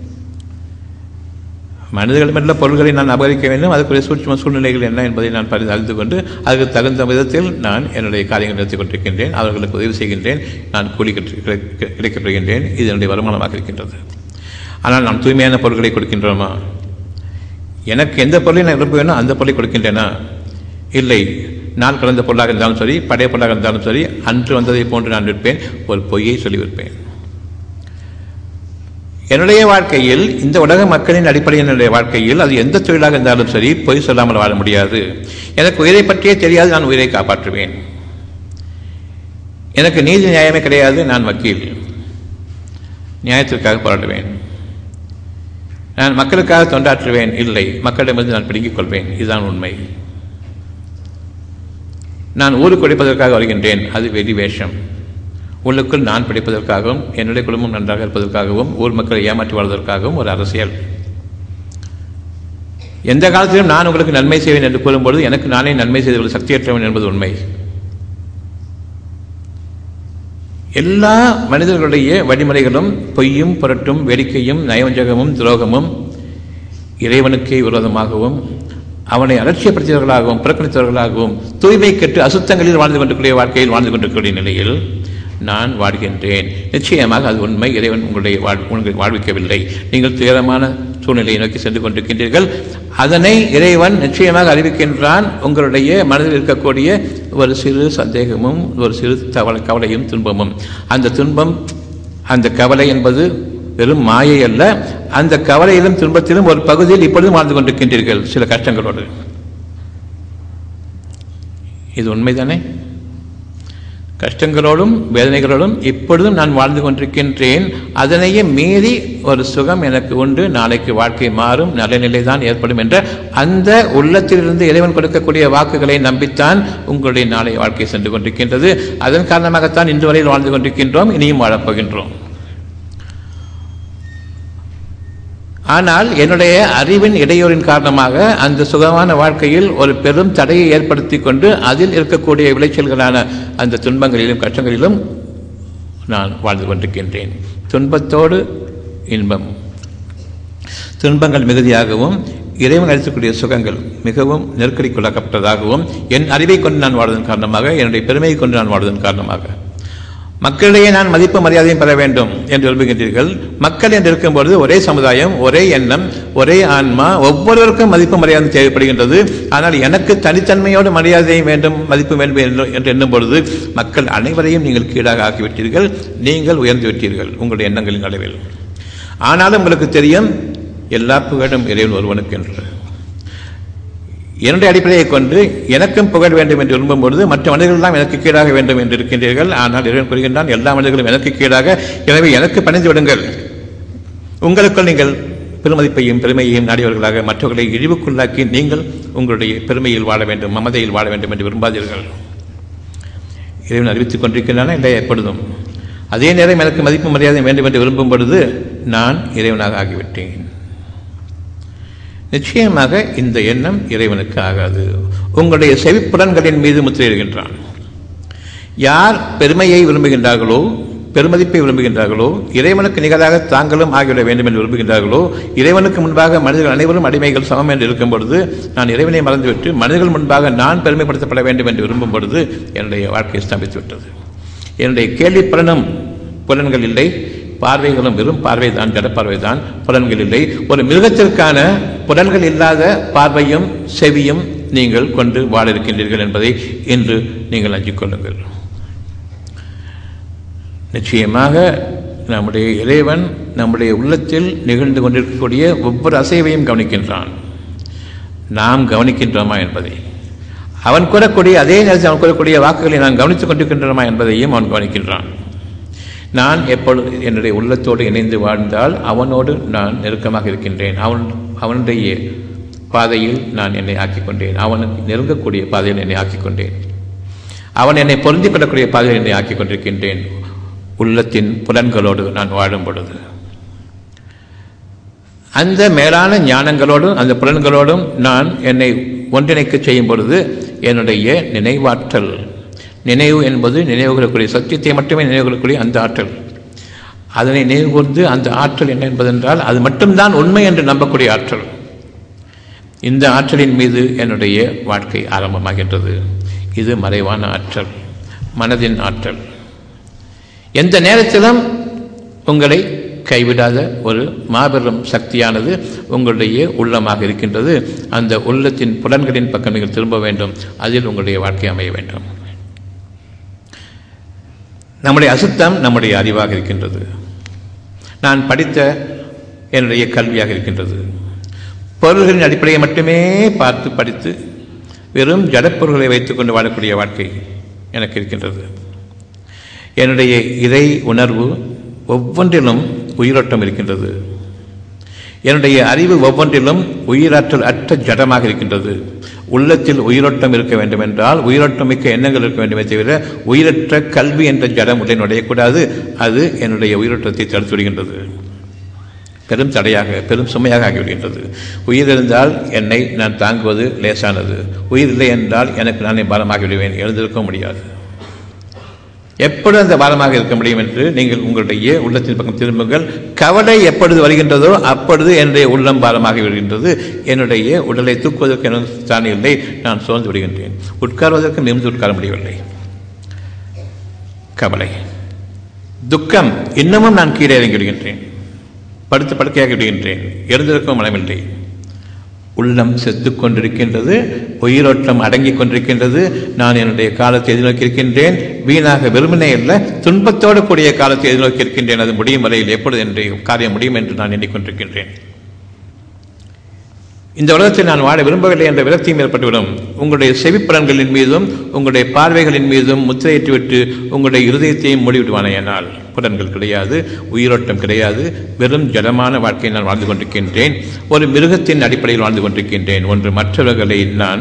Speaker 1: மனிதர்களிடமுள்ள பொருள்களை நான் அபகரிக்க வேண்டும், அதுக்குரிய சூட்சும சூழ்நிலைகள் என்ன என்பதை நான் அறிந்து கொண்டு அதுக்கு தகுந்த விதத்தில் நான் என்னுடைய காரியங்கள் நடத்தி கொண்டிருக்கின்றேன், அவர்களுக்கு உதவி செய்கின்றேன், நான் கூலி கிடைக்கப்படுகின்றேன். இது என்னுடைய வருமானமாக இருக்கின்றது. ஆனால் நான் தூய்மையான பொருட்களை கொடுக்கின்றோமா? எனக்கு எந்த பொருளை நான் விரும்ப வேணும் அந்த பொருளை கொடுக்கின்றேனா? இல்லை. நான் கலந்த பொருளாக இருந்தாலும் சரி, பழைய பொருளாக இருந்தாலும் சரி, அன்று வந்ததை போன்று நான் விற்பேன், ஒரு பொய்யை சொல்லி விற்பேன். என்னுடைய வாழ்க்கையில், இந்த உலக மக்களின் அடிப்படையில் என்னுடைய வாழ்க்கையில் அது எந்த தொழிலாக இருந்தாலும் சரி, பொய் சொல்லாமல் வாழ முடியாது. எனக்கு உயிரை பற்றியே தெரியாது, நான் உயிரை காப்பாற்றுவேன். எனக்கு நீதி நியாயமே கிடையாது, நான் வக்கீல், நியாயத்திற்காக போராடுவேன். நான் மக்களுக்காக தொண்டாற்றுவேன், இல்லை, மக்களிடமிருந்து நான் பிடுங்கிக் கொள்வேன். இதுதான் உண்மை. நான் ஊருக்கு படிப்பதற்காக வருகின்றேன், அது வெளி வேஷம். உள்ளுக்குள் நான் படிப்பதற்காகவும் என்னுடைய குடும்பம் நன்றாக இருப்பதற்காகவும் ஊர் மக்களை ஏமாற்றி வாழ்வதற்காகவும் ஒரு அரசியல். எந்த காலத்திலும் நான் உங்களுக்கு நன்மை செய்வேன் என்று கூறும்பொழுது எனக்கு நானே நன்மை செய்து சக்தியற்றவன் என்பது உண்மை. எல்லா மனிதர்களுடைய வழிமுறைகளும் பொய்யும் புரட்டும் வேடிக்கையும் நயவஞ்சகமும் துரோகமும் இறைவனுக்கே விரோதமாகவும் அவனை அலட்சியப்படுத்தியவர்களாகவும் புறக்கணித்தவர்களாகவும் தூய்மை கெட்டு அசுத்தங்களில் வாழ்ந்து கொண்டிருக்கிற வாழ்க்கையில் வாழ்ந்து கொண்டிருக்கிற நிலையில் நான் வாழ்கின்றேன். நிச்சயமாக அது உண்மை. இறைவன் உங்களை வாழ்விக்கவில்லை. நீங்கள் துயரமான சூழ்நிலையை நோக்கி சென்று கொண்டிருக்கின்றீர்கள். அதனை இறைவன் நிச்சயமாக அறிவிக்கின்றான். உங்களுடைய மனதில் இருக்கக்கூடிய ஒரு சிறு சந்தேகமும் ஒரு சிறு கவலையும் துன்பமும், அந்த துன்பம் அந்த கவலை என்பது வெறும் மாயை அல்ல. அந்த கவலையிலும் துன்பத்திலும் ஒரு பகுதியில் இப்பொழுதும் வாழ்ந்து கொண்டிருக்கின்றீர்கள், சில கஷ்டங்களோடு. இது உண்மைதானே? கஷ்டங்களோடும் வேதனைகளோடும் இப்பொழுதும் நான் வாழ்ந்து கொண்டிருக்கின்றேன். அதனையே மீறி ஒரு சுகம் எனக்கு உண்டு, நாளைக்கு வாழ்க்கை மாறும், நல்ல நிலை தான் ஏற்படும் என்ற அந்த உள்ளத்திலிருந்து இறைவன் கொடுக்கக்கூடிய வாக்குகளை நம்பித்தான் உங்களுடைய நாளை வாழ்க்கை சென்று கொண்டிருக்கின்றது. அதன் காரணமாகத்தான் இன்று வரையில் வாழ்ந்து கொண்டிருக்கின்றோம், இனியும் வாழப்போகின்றோம். ஆனால் என்னுடைய அறிவின் இடையூறின் காரணமாக அந்த சுகமான வாழ்க்கையில் ஒரு பெரும் தடையை ஏற்படுத்தி கொண்டு அதில் இருக்கக்கூடிய விளைச்சல்களான அந்த துன்பங்களிலும் கஷ்டங்களிலும் நான் வாழ்ந்து கொண்டிருக்கின்றேன். துன்பத்தோடு இன்பம், துன்பங்கள் மிகுதியாகவும் இறைவன் அளிக்கக்கூடிய சுகங்கள் மிகவும் நெருக்கடிக்குள்ளாக்கப்பட்டதாகவும் என் அறிவை கொண்டு நான் வாழ்வதன் காரணமாக, என்னுடைய பெருமையை கொண்டு நான் வாழ்வதன் காரணமாக மக்களிடையே நான் மதிப்பு மரியாதையும் பெற வேண்டும் என்று விரும்புகின்றீர்கள். மக்கள் என்று இருக்கும்பொழுது ஒரே சமுதாயம், ஒரே எண்ணம், ஒரே ஆன்மா, ஒவ்வொருவருக்கும் மதிப்பு மரியாதை தேவைப்படுகின்றது. ஆனால் எனக்கு தனித்தன்மையோடு மரியாதையும் வேண்டும், மதிப்பு வேண்டும் என்று எண்ணும் பொழுது மக்கள் அனைவரையும் நீங்கள் கீழாக ஆக்கிவிட்டீர்கள், நீங்கள் உயர்ந்து விட்டீர்கள் உங்களுடைய எண்ணங்களின் அளவில். ஆனாலும் உங்களுக்கு தெரியும் எல்லா புகழும் இறைவன் ஒருவனுக்கு என்று. என்னுடைய அடிப்படையை கொண்டு எனக்கும் புகழ் வேண்டும் என்று விரும்பும் பொழுது மற்ற மனிதர்கள் எல்லாம் எனக்கு கீழாக வேண்டும் என்று இருக்கின்றீர்கள். ஆனால் இறைவன் கூறுகின்றான் எல்லா மனிதர்களும் எனக்கு கீழாக, எனவே எனக்கு பணிந்து விடுங்கள். உங்களுக்குள் நீங்கள் பெருமதிப்பையும் பெருமையையும் நாடியவர்களாக மற்றவர்களை இழிவுக்குள்ளாக்கி நீங்கள் உங்களுடைய பெருமையில் வாழ வேண்டும், மமதையில் வாழ வேண்டும் என்று விரும்பாதீர்கள். இறைவன் அறிவித்துக் கொண்டிருக்கின்றன இல்லை எப்பொழுதும். அதே நேரம் எனக்கு மதிப்பு மரியாதை வேண்டும் என்று விரும்பும் பொழுது நான் இறைவனாக ஆகிவிட்டேன். நிச்சயமாக இந்த எண்ணம் இறைவனுக்கு ஆகாது. உங்களுடைய செவிப்புலன்களின் மீது முத்திரையிடுகின்றான். யார் பெருமையை விரும்புகின்றார்களோ, பெருமதிப்பை விரும்புகின்றார்களோ, இறைவனுக்கு நிகராக தாங்களும் ஆகிவிட வேண்டும் என்று விரும்புகின்றார்களோ, இறைவனுக்கு முன்பாக மனிதர்கள் அனைவரும் அடிமைகள் சமம் என்று இருக்கும் பொழுது நான் இறைவனை மறந்துவிட்டு மனிதர்கள் முன்பாக நான் பெருமைப்படுத்தப்பட வேண்டும் என்று விரும்பும் பொழுது என்னுடைய வாழ்க்கையை ஸ்தாபித்து விட்டது. என்னுடைய கேள்வி புலன்கள் இல்லை, பார்வைகளும் வெறும் பார்வைதான், ஜடப்பார்வைதான், புலன்கள் இல்லை. ஒரு மிருகத்திற்கான புலன்கள் இல்லாத பார்வையும் செவியும் நீங்கள் கொண்டு வாழ இருக்கின்றீர்கள் என்பதை இன்று நீங்கள் அஞ்சிக் கொள்ளுங்கள். நிச்சயமாக நம்முடைய இறைவன் நம்முடைய உள்ளத்தில் நிகழ்ந்து கொண்டிருக்கக்கூடிய ஒவ்வொரு அசைவையும் கவனிக்கின்றான். நாம் கவனிக்கின்றோமா என்பதை, அவன் கூறக்கூடிய அதே நேரத்தில் அவன் கூறக்கூடிய வாக்குகளை நான் கவனித்துக் கொண்டிருக்கின்றோமா என்பதையும் அவன் கவனிக்கின்றான். நான் எப்பொழுது என்னுடைய உள்ளத்தோடு இணைந்து வாழ்ந்தால் அவனோடு நான் நெருக்கமாக இருக்கின்றேன். அவனுடைய பாதையில் நான் என்னை ஆக்கிக்கொண்டேன். அவனுக்கு நெருங்கக்கூடிய பாதையில் என்னை ஆக்கிக்கொண்டேன். அவன் என்னை பொருந்திக் கொள்ளக்கூடிய பாதையில் என்னை ஆக்கிக் கொண்டிருக்கின்றேன். உள்ளத்தின் புலன்களோடு நான் வாழும் பொழுது அந்த மேலான ஞானங்களோடும் அந்த புலன்களோடும் நான் என்னை ஒன்றிணைக்க செய்யும் பொழுது என்னுடைய நினைவாற்றல், நினைவு என்பது நினைவு கொள்ளக்கூடிய சத்தியத்தை மட்டுமே நினைவு கொள்ளக்கூடிய அந்த ஆற்றல், அதனை நினைவு கூர்ந்து அந்த ஆற்றல் என்ன என்பதென்றால் அது மட்டும்தான் உண்மை என்று நம்பக்கூடிய ஆற்றல். இந்த ஆற்றலின் மீது என்னுடைய வாழ்க்கை ஆரம்பமாகின்றது. இது மறைவான ஆற்றல், மனதின் ஆற்றல். எந்த நேரத்திலும் உங்களை கைவிடாத ஒரு மாபெரும் சக்தியானது உங்களுடைய உள்ளமாக இருக்கின்றது. அந்த உள்ளத்தின் புலன்களின் பக்கம் நீங்கள் திரும்ப வேண்டும். அதில் உங்களுடைய வாழ்க்கை அமைய வேண்டும். நம்முடைய அசுத்தம் நம்முடைய அறிவாக இருக்கின்றது. நான் படித்த என்னுடைய கல்வியாக இருக்கின்றது. பொருள்களின் அடிப்படையை மட்டுமே பார்த்து படித்து வெறும் ஜடப்பொருள்களை வைத்துக்கொண்டு வாழக்கூடிய வாழ்க்கை எனக்கு இருக்கின்றது. என்னுடைய இறை உணர்வு ஒவ்வொன்றிலும் உயிரோட்டம் இருக்கின்றது. என்னுடைய அறிவு ஒவ்வொன்றிலும் உயிராற்றல் அற்ற ஜடமாக இருக்கின்றது. உள்ளத்தில் உயிரோட்டம் இருக்க வேண்டும் என்றால் உயிரோட்டம் மிக்க எண்ணங்கள் இருக்க வேண்டுமே தவிர உயிரற்ற கல்வி என்ற ஜடம் உடனே நுழையக்கூடாது. அது என்னுடைய உயிரோட்டத்தை தடுத்து விடுகின்றது. பெரும் தடையாக, பெரும் சுமையாக ஆகிவிடுகின்றது. உயிர் இருந்தால் என்னை நான் தாங்குவது லேசானது. உயிர் இல்லை என்றால் எனக்கு நானே பாரமாகி விடுவேன், எழுந்திருக்க முடியாது. எப்பொழுது அந்த பாரமாக இருக்க முடியும் என்று நீங்கள் உங்களுடைய உள்ளத்தின் பக்கம் திரும்புங்கள். கவலை எப்பொழுது வருகின்றதோ அப்பொழுது என்னுடைய உள்ளம் பாரமாகி விடுகின்றது. என்னுடைய உடலை தூக்குவதற்கு எனக்கு தானே இல்லை, நான் சோர்ந்து விடுகின்றேன். உட்கார்வதற்கு நிமிர்ந்து உட்கார முடியவில்லை. கவலை, துக்கம், இன்னமும் நான் கீழே இறங்கி விடுகின்றேன், படுத்து படுக்கையாகி விடுகின்றேன், எழுந்திருக்கும் மனமில்லை. உள்ளம் செத்து கொண்டிருக்கின்றது, உயிரோட்டம் அடங்கிக் கொண்டிருக்கின்றது. நான் என்னுடைய காலத்தை எதிர்நோக்கி இருக்கின்றேன். வீணாக வெறுமனே இல்லை, துன்பத்தோடு கூடிய காலத்தை எதிர்நோக்கி இருக்கின்றேன். அது முடியும் வரையில் எப்பொழுது என்னுடைய காரியம் முடியும் என்று நான் எண்ணிக்கொண்டிருக்கின்றேன். இந்த உலகத்தில் நான் வாழ விரும்பவில்லை என்ற விரக்தியும் ஏற்பட்டுவிடும். உங்களுடைய செவிப்புலன்களின் மீதும் உங்களுடைய பார்வைகளின் மீதும் முத்திரையிட்டுவிட்டு உங்களுடைய இருதயத்தையும் மூடிவிடுவானேயானால் புலன்கள் கிடையாது, உயிரோட்டம் கிடையாது, வெறும் ஜடமான வாழ்க்கையை நான் வாழ்ந்து கொண்டிருக்கின்றேன். ஒரு மிருகத்தின் அடிப்படையில் வாழ்ந்து கொண்டிருக்கின்றேன். ஒன்று மற்றவர்களை நான்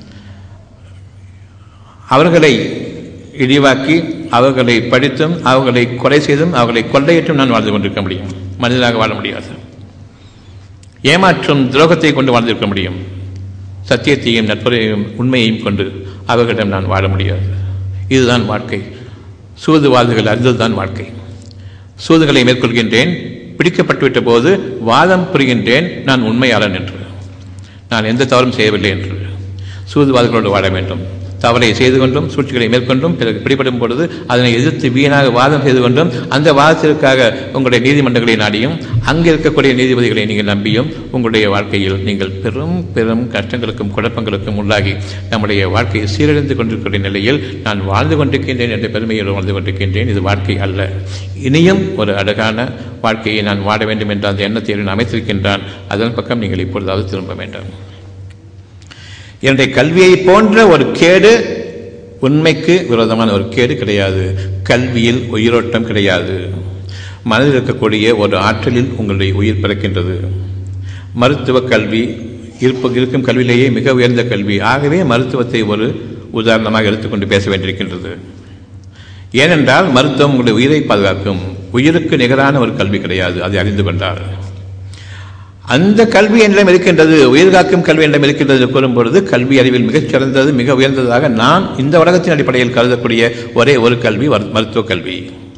Speaker 1: அவர்களை இழிவாக்கி அவர்களை படித்தும் அவர்களை கொலை செய்தும் அவர்களை கொள்ளையிட்டும் நான் வாழ்ந்து கொண்டிருக்க முடியும். மனிதனாக வாழ முடியாது. ஏமாற்றும் துரோகத்தை கொண்டு வாழ்ந்திருக்க முடியும். சத்தியத்தையும் நட்புறையையும் உண்மையையும் கொண்டு அவர்களிடம் நான் வாழ முடியாது. இதுதான் வாழ்க்கை. சூதுவாதுகள் அறிந்ததுதான் வாழ்க்கை. சூதுகளை மேற்கொள்கின்றேன், பிடிக்கப்பட்டுவிட்ட போது வாதம் புரிகின்றேன் நான் உண்மையாளன் என்று, நான் எந்த தவறும் செய்யவில்லை என்று. சூதுவாதுகளோடு வாழ வேண்டும். தவறை செய்து கொண்டும் சூழ்ச்சிகளை மேற்கொண்டும் பிறகு பிடிபடும் பொழுது அதனை எதிர்த்து வீணாக வாதம் செய்து கொண்டும் அந்த வாதத்திற்காக உங்களுடைய நீதிமன்றங்களை நாடியும் அங்கே இருக்கக்கூடிய நீதிபதிகளை நீங்கள் நம்பியும் உங்களுடைய வாழ்க்கையில் நீங்கள் பெரும் பெரும் கஷ்டங்களுக்கும் குழப்பங்களுக்கும் உள்ளாகி நம்முடைய வாழ்க்கையை சீரழிந்து கொண்டிருக்கிற நிலையில் நான் வாழ்ந்து கொண்டிருக்கின்றேன் என்ற பெருமையோடு வாழ்ந்து கொண்டிருக்கின்றேன். இது வாழ்க்கை அல்ல. இனியும் ஒரு அழகான வாழ்க்கையை நான் வாழ வேண்டும் என்ற அந்த எண்ணத்தை அமைத்திருக்கின்றான். அதன் பக்கம் நீங்கள் இப்பொழுதாவது திரும்ப வேண்டும். என்னுடைய கல்வியை போன்ற ஒரு கேடு, உண்மைக்கு விரோதமான ஒரு கேடு கிடையாது. கல்வியில் உயிரோட்டம் கிடையாது. மனதில் இருக்கக்கூடிய ஒரு ஆற்றலில் உங்களுடைய உயிர் பிறக்கின்றது. மருத்துவ கல்வி இருக்கும் கல்வியிலேயே மிக உயர்ந்த கல்வி. ஆகவே மருத்துவத்தை ஒரு உதாரணமாக எடுத்துக்கொண்டு பேச வேண்டியிருக்கின்றது. ஏனென்றால் மருத்துவம் உங்களுடைய உயிரை பாதுகாக்கும். உயிருக்கு நிகரான ஒரு கல்வி கிடையாது. அதை அறிந்து கொண்டார். அந்த கல்வி என்னிடம் இருக்கின்றது, உயிர் காக்கும் கல்வி என்னிடம் இருக்கின்றது கூறும்பொழுது கல்வி அறிவில் மிகச் சிறந்தது, மிக உயர்ந்ததாக நான் இந்த உலகத்தின் அடிப்படையில் கருதக்கூடிய ஒரே ஒரு கல்வி மருத்துவ கல்வி.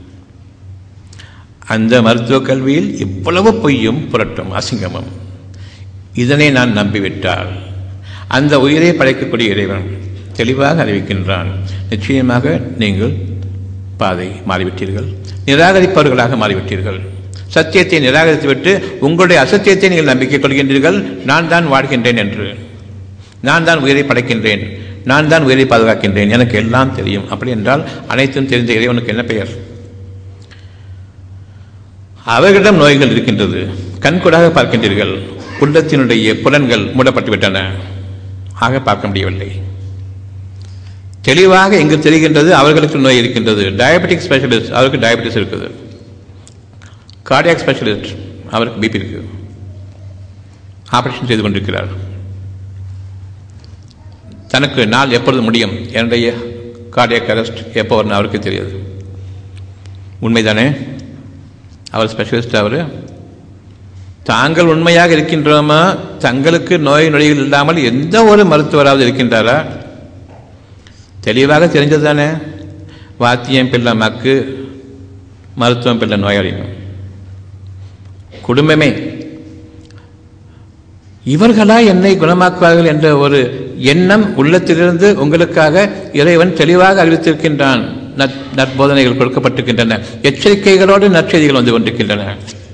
Speaker 1: அந்த மருத்துவ கல்வியில் இவ்வளவு பொய்யும் புரட்டும் அசிங்கமும். இதனை நான் நம்பிவிட்டால் அந்த உயிரை படைக்கக்கூடிய இறைவன் தெளிவாக அறிவிக்கின்றான், நிச்சயமாக நீங்கள் பாதை மாறிவிட்டீர்கள், நிராகரிப்பவர்களாக மாறிவிட்டீர்கள். சத்தியத்தை நிராகரித்துவிட்டு உங்களுடைய அசத்தியத்தை நீங்கள் நம்பிக்கை கொள்கின்றீர்கள். நான் தான் வாழ்கின்றேன் என்று, நான் தான் உயிரை படைக்கின்றேன், நான் தான் உயிரை பாதுகாக்கின்றேன், எனக்கு எல்லாம் தெரியும். அப்படி என்றால் அனைத்தும் தெரிந்த இறைவனுக்கு என்ன பெயர்? அவர்களிடம் நோய்கள் இருக்கின்றது, கண்கூடாக பார்க்கின்றீர்கள். உள்ளத்தினுடைய புலன்கள் மூடப்பட்டுவிட்டன, ஆக பார்க்க முடியவில்லை. தெளிவாக எங்கு தெரிகின்றது அவர்களுக்கு நோய் இருக்கின்றது. டயபெட்டிக் ஸ்பெஷலிஸ்ட் அவருக்கு டயபெட்டிஸ் இருக்குது, கார்டியாக் ஸ்பெஷலிஸ்ட் அவருக்கு பிபி இருக்கு, ஆபரேஷன் செய்து கொண்டிருக்கிறார். தனக்கு நாள் எப்பொழுது முடியும், என்னுடைய கார்டியாக் அரெஸ்ட் எப்போ வரணும் அவருக்கு தெரியாது. உண்மைதானே? அவர் ஸ்பெஷலிஸ்ட். அவர் தாங்கள் உண்மையாக இருக்கின்றோமா? தங்களுக்கு நோய் நொடிகள் இல்லாமல் எந்த ஒரு மருத்துவராவது இருக்கின்றாரா? தெளிவாக தெரிஞ்சது தானே. வாத்தியம் பிள்ளை மக்கு, மருத்துவம் பிள்ளை நோயாளியும் குடும்பமே. இவர்களா என்னை குணமாக்குவார்கள் என்ற ஒரு எண்ணம் உள்ளத்திலிருந்து உங்களுக்காக இறைவன் தெளிவாக அறிவித்திருக்கின்றான். நற்போதனைகள் கொடுக்கப்பட்டிருக்கின்றன, எச்சரிக்கைகளோடு நற்செய்திகள் வந்து கொண்டிருக்கின்றன.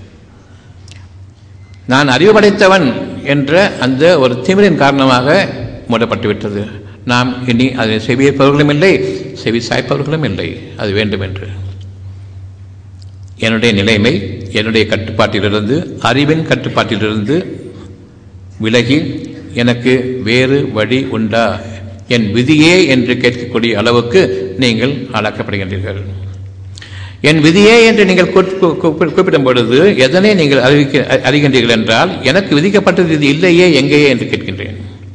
Speaker 1: நான் அறிவு படைத்தவன் என்ற அந்த ஒரு திமிரின் காரணமாக மூடப்பட்டுவிட்டது. நாம் இனி அதை செவியேற்பவர்களும் இல்லை, செவி சாய்ப்பவர்களும் இல்லை. அது வேண்டும் என்று என்னுடைய நிலைமை என்னுடைய கட்டுப்பாட்டிலிருந்து, அறிவின் கட்டுப்பாட்டிலிருந்து விலகி எனக்கு வேறு வழி உண்டா, என் விதியே என்று கேட்கக்கூடிய அளவுக்கு நீங்கள் ஆளாக்கப்படுகின்றீர்கள். என் விதியே என்று நீங்கள் குறிப்பிடும் பொழுது எதனை நீங்கள் அறிகின்றீர்கள் என்றால், எனக்கு விதிக்கப்பட்டது இது இல்லையே, எங்கேயே என்று கேட்கின்றேன்.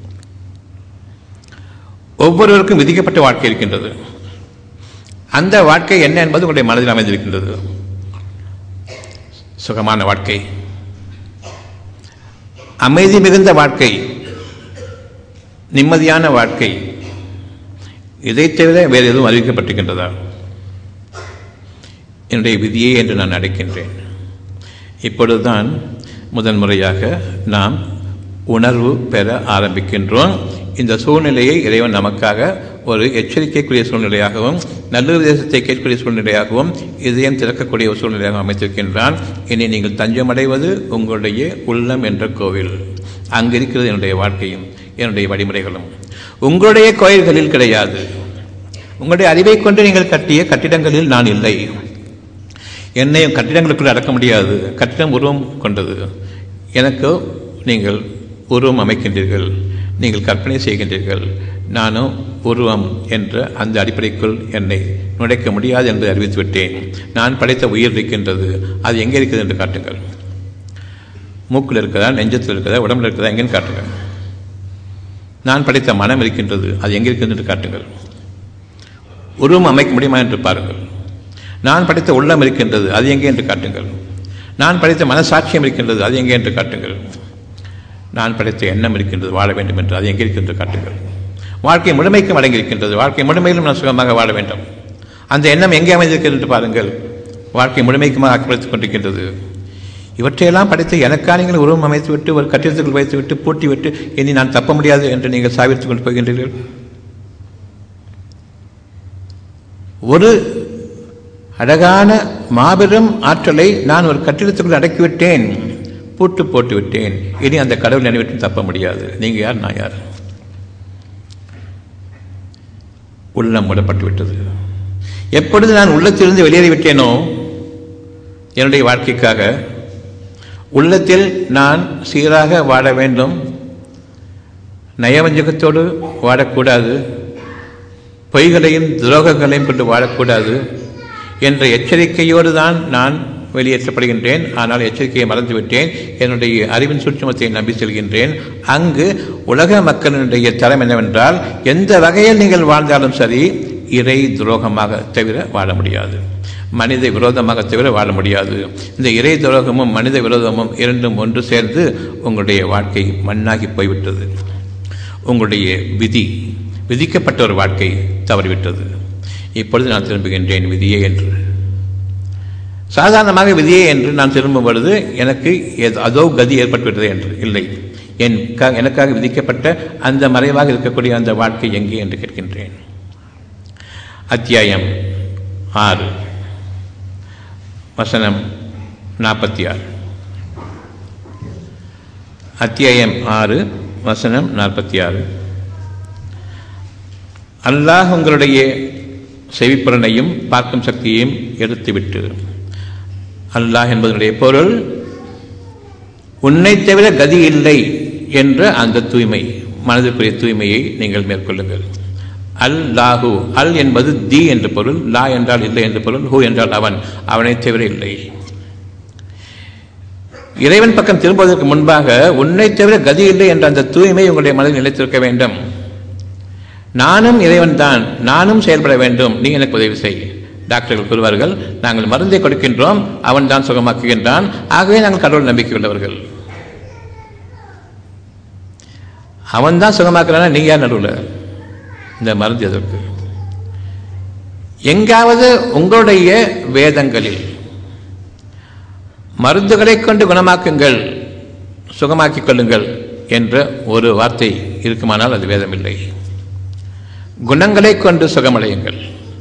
Speaker 1: ஒவ்வொருவருக்கும் விதிக்கப்பட்ட வாழ்க்கை இருக்கின்றது. அந்த வாழ்க்கை என்ன என்பது உங்களுடைய மனதில் அமைந்திருக்கின்றது. சுகமான வாழ்க்கை, அமைதி மிகுந்த வாழ்க்கை, நிம்மதியான வாழ்க்கை. இதை தவிர வேறு எதுவும் அறிவிக்கப்பட்டிருக்கின்றதா? என்னுடைய விதியே என்று நான் அடைக்கின்றேன். இப்பொழுதுதான் முதன்முறையாக நாம் உணர்வு பெற ஆரம்பிக்கின்றோம். இந்த சூழ்நிலையை இறைவன் நமக்காக ஒரு எச்சரிக்கைக்குரிய சூழ்நிலையாகவும் நல்லுபதேசத்தை கேட்கக்கூடிய சூழ்நிலையாகவும் இதயம் திறக்கக்கூடிய ஒரு சூழ்நிலையாக அமைத்திருக்கின்றான். இனி நீங்கள் தஞ்சமடைவது உங்களுடைய உள்ளம் என்ற கோவில். அங்கிருக்கிறது என்னுடைய வாழ்க்கையும் என்னுடைய வழிமுறைகளும். உங்களுடைய கோயில்களில் கிடையாது. உங்களுடைய அறிவை கொண்டு நீங்கள் கட்டிய கட்டிடங்களில் நான் இல்லை. என்னையும் கட்டிடங்களுக்குள் அடக்க முடியாது. கட்டிடம் உருவம் கொண்டது. எனக்கு நீங்கள் உருவம் அமைக்கின்றீர்கள், நீங்கள் கற்பனை செய்கின்றீர்கள். நானும் உருவம் என்ற அந்த அடிப்படைக்குள் என்னை நுழைக்க முடியாது என்பதை அறிவித்துவிட்டேன். நான் படைத்த உயிர் இருக்கின்றது, அது எங்கே இருக்கிறது என்று காட்டுங்கள். மூக்கில் இருக்கிறதா, நெஞ்சத்தில் இருக்கிறதா, உடம்பில் இருக்கிறதா, எங்கேன்னு காட்டுங்கள். நான் படைத்த மனம் இருக்கின்றது, அது எங்கே இருக்கிறது என்று காட்டுங்கள். உருவம் அமைக்க முடியுமா என்று பாருங்கள். நான் படைத்த உள்ளம் இருக்கின்றது, அது எங்கே என்று காட்டுங்கள். நான் படைத்த மனசாட்சியம் இருக்கின்றது, அது எங்கே என்று காட்டுங்கள். நான் படைத்த எண்ணம் இருக்கின்றது, வாழ வேண்டும் என்று, அது எங்கே இருக்கின்றது காட்டுங்கள். வாழ்க்கை முழுமைக்கும் அடங்கியிருக்கின்றது, வாழ்க்கை முழுமையிலும் நான் சுகமாக வாழ வேண்டும். அந்த எண்ணம் எங்கே அமைந்திருக்கிறது என்று பாருங்கள். வாழ்க்கை முழுமைக்குமாக ஆக்கிரமித்துக் கொண்டிருக்கின்றது. இவற்றையெல்லாம் படைத்து எனக்காக நீங்கள் உருவம் அமைத்துவிட்டு ஒரு கட்டிடத்துக்குள் வைத்துவிட்டு பூட்டிவிட்டு இனி நான் தப்ப முடியாது என்று நீங்கள் சாவித்துக் கொண்டு போகின்றீர்கள். ஒரு அழகான மாபெரும் ஆற்றலை நான் ஒரு கட்டிடத்துக்குள் அடக்கிவிட்டேன், பூட்டு போட்டு விட்டேன். இனி அந்த கடவுள் நினைவிட்டு தப்ப முடியாது. நீங்க யார், நான் யார்? உள்ளம் மூடப்பட்டு விட்டது. எப்பொழுது நான் உள்ளத்திலிருந்து வெளியேறிவிட்டேனோ என்னுடைய வாழ்க்கைக்காக, உள்ளத்தில் நான் சீராக வாழ வேண்டும், நயவஞ்சகத்தோடு வாழக்கூடாது, பொய்களையும் துரோகங்களையும் கொண்டு வாழக்கூடாது என்ற எச்சரிக்கையோடு தான் நான் வெளியேற்றப்படுகின்றேன். ஆனால் எச்சரிக்கையை மறந்துவிட்டேன். என்னுடைய அறிவின் சூட்சுமத்தை நம்பி செல்கின்றேன். அங்கு உலக மக்களினுடைய தரம் என்னவென்றால், எந்த வகையில் நீங்கள் வாழ்ந்தாலும் சரி, இறை துரோகமாக தவிர வாழ முடியாது, மனித விரோதமாக தவிர வாழ முடியாது. இந்த இறை துரோகமும் மனித விரோதமும் இரண்டும் ஒன்று சேர்ந்து உங்களுடைய வாழ்க்கை மண்ணாகி போய்விட்டது. உங்களுடைய விதிக்கப்பட்ட ஒரு வாழ்க்கை தவறிவிட்டது. இப்பொழுது நான் திரும்புகின்றேன் விதியே என்று. சாதாரணமாக விதியே என்று நான் திரும்பும் பொழுது எனக்கு அதோ கதி ஏற்பட்டுவிட்டது என்று இல்லை. எனக்காக விதிக்கப்பட்ட அந்த மறைவாக இருக்கக்கூடிய அந்த வாழ்க்கை எங்கே என்று கேட்கின்றேன். அத்தியாயம் 6 வசனம் 46. அத்தியாயம் 6 வசனம் 46. அல்லாஹ் உங்களுடைய செவிப்புலனையும் பார்க்கும் சக்தியையும் எடுத்துவிட்டு, அல்லாஹ் என்பதனுடைய பொருள் உன்னை தவிர கதி இல்லை என்ற அந்த தூய்மை, மனதிற்குரிய தூய்மையை நீங்கள் மேற்கொள்ளுங்கள். அல்லாஹு, அல் என்பது தி என்று பொருள், லா என்றால் இல்லை என்று பொருள், ஹூ என்றால் அவன், அவனை தவிர இல்லை. இறைவன் பக்கம் திரும்புவதற்கு முன்பாக உன்னை தவிர கதி இல்லை என்ற அந்த தூய்மை உங்களுடைய மனதில் நிலைத்திருக்க வேண்டும். நானும் இறைவன் தான், நானும் செயல்பட வேண்டும், நீ எனக்கு உதவி செய். டாக்டர்கள் கூறுவார்கள், நாங்கள் மருந்தை கொடுக்கின்றோம், அவன் தான் சுகமாக்குகின்றான், ஆகவே நாங்கள் கடவுள் நம்பிக்கை உள்ளவர்கள். அவன் தான் சுகமாக்குறானா, நீ யார் நடுவில்? இந்த மருந்து எதற்கு? எங்காவது உங்களுடைய வேதங்களில் மருந்துகளை கொண்டு குணமாக்குங்கள், சுகமாக்கிக் கொள்ளுங்கள் என்ற ஒரு வார்த்தை இருக்குமானால் அது வேதமில்லை. குணங்களை கொண்டு சுகமடையுங்கள்.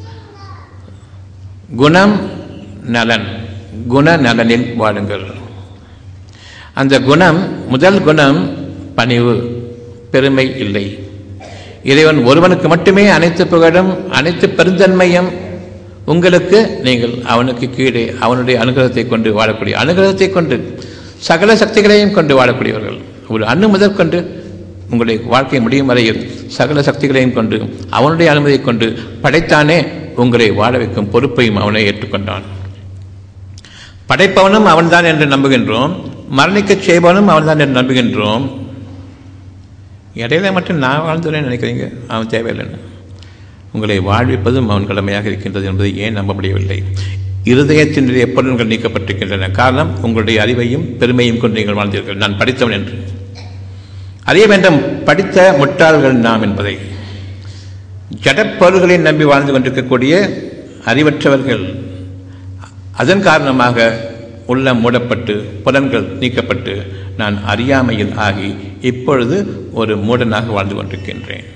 Speaker 1: குணம் நலன், குணநலனில் வாழுங்கள். அந்த குணம், முதல் குணம் பணிவு, பெருமை இல்லை. இறைவன் ஒருவனுக்கு மட்டுமே அனைத்து புகழும், அனைத்து பெருந்தன்மையும் உங்களுக்கு. நீங்கள் அவனுக்கு கீழே அவனுடைய அனுகிரகத்தை கொண்டு வாழக்கூடிய, அனுகிரகத்தை கொண்டு சகல சக்திகளையும் கொண்டு வாழக்கூடியவர்கள். ஒரு அணு முதற்கொண்டு உங்களுடைய வாழ்க்கை முடியும் வரையில் சகல சக்திகளையும் கொண்டு அவனுடைய அனுமதியை கொண்டு படைத்தானே உங்களை வாழ வைக்கும் பொறுப்பையும் அவனை ஏற்றுக்கொண்டான். படைப்பவனும் அவன்தான் என்று நம்புகின்றோம், மரணிக்கச் செய்பவனும் அவன்தான் என்று நம்புகின்றோம். இடையில மட்டும் நான் வாழ்ந்துறேன்னு நினைக்கிறீங்க, அவன் தேவையில்லைன்னு. உங்களை வாழ்விப்பதும் அவன் கடமையாக இருக்கின்றது என்பதை ஏன் நம்ப முடியவில்லை? இருதயத்தினுடைய பொருள்கள் நீக்கப்பட்டிருக்கின்றன. காரணம், உங்களுடைய அறிவையும் பெருமையும் கொண்டு நீங்கள் வாழ்ந்தீர்கள். நான் படித்தவன் என்று அறிய வேண்டும். படித்த முட்டாள்கள் நாம் என்பதை. ஜடப்பொருள்களை நம்பி வாழ்ந்து கொண்டிருக்கக்கூடிய அறிவற்றவர்கள். அதன் காரணமாக உள்ளம் மூடப்பட்டு புலன்கள் நீக்கப்பட்டு நான் அறியாமையில் ஆகி இப்பொழுது ஒரு மூடனாக வாழ்ந்து கொண்டிருக்கின்றேன்.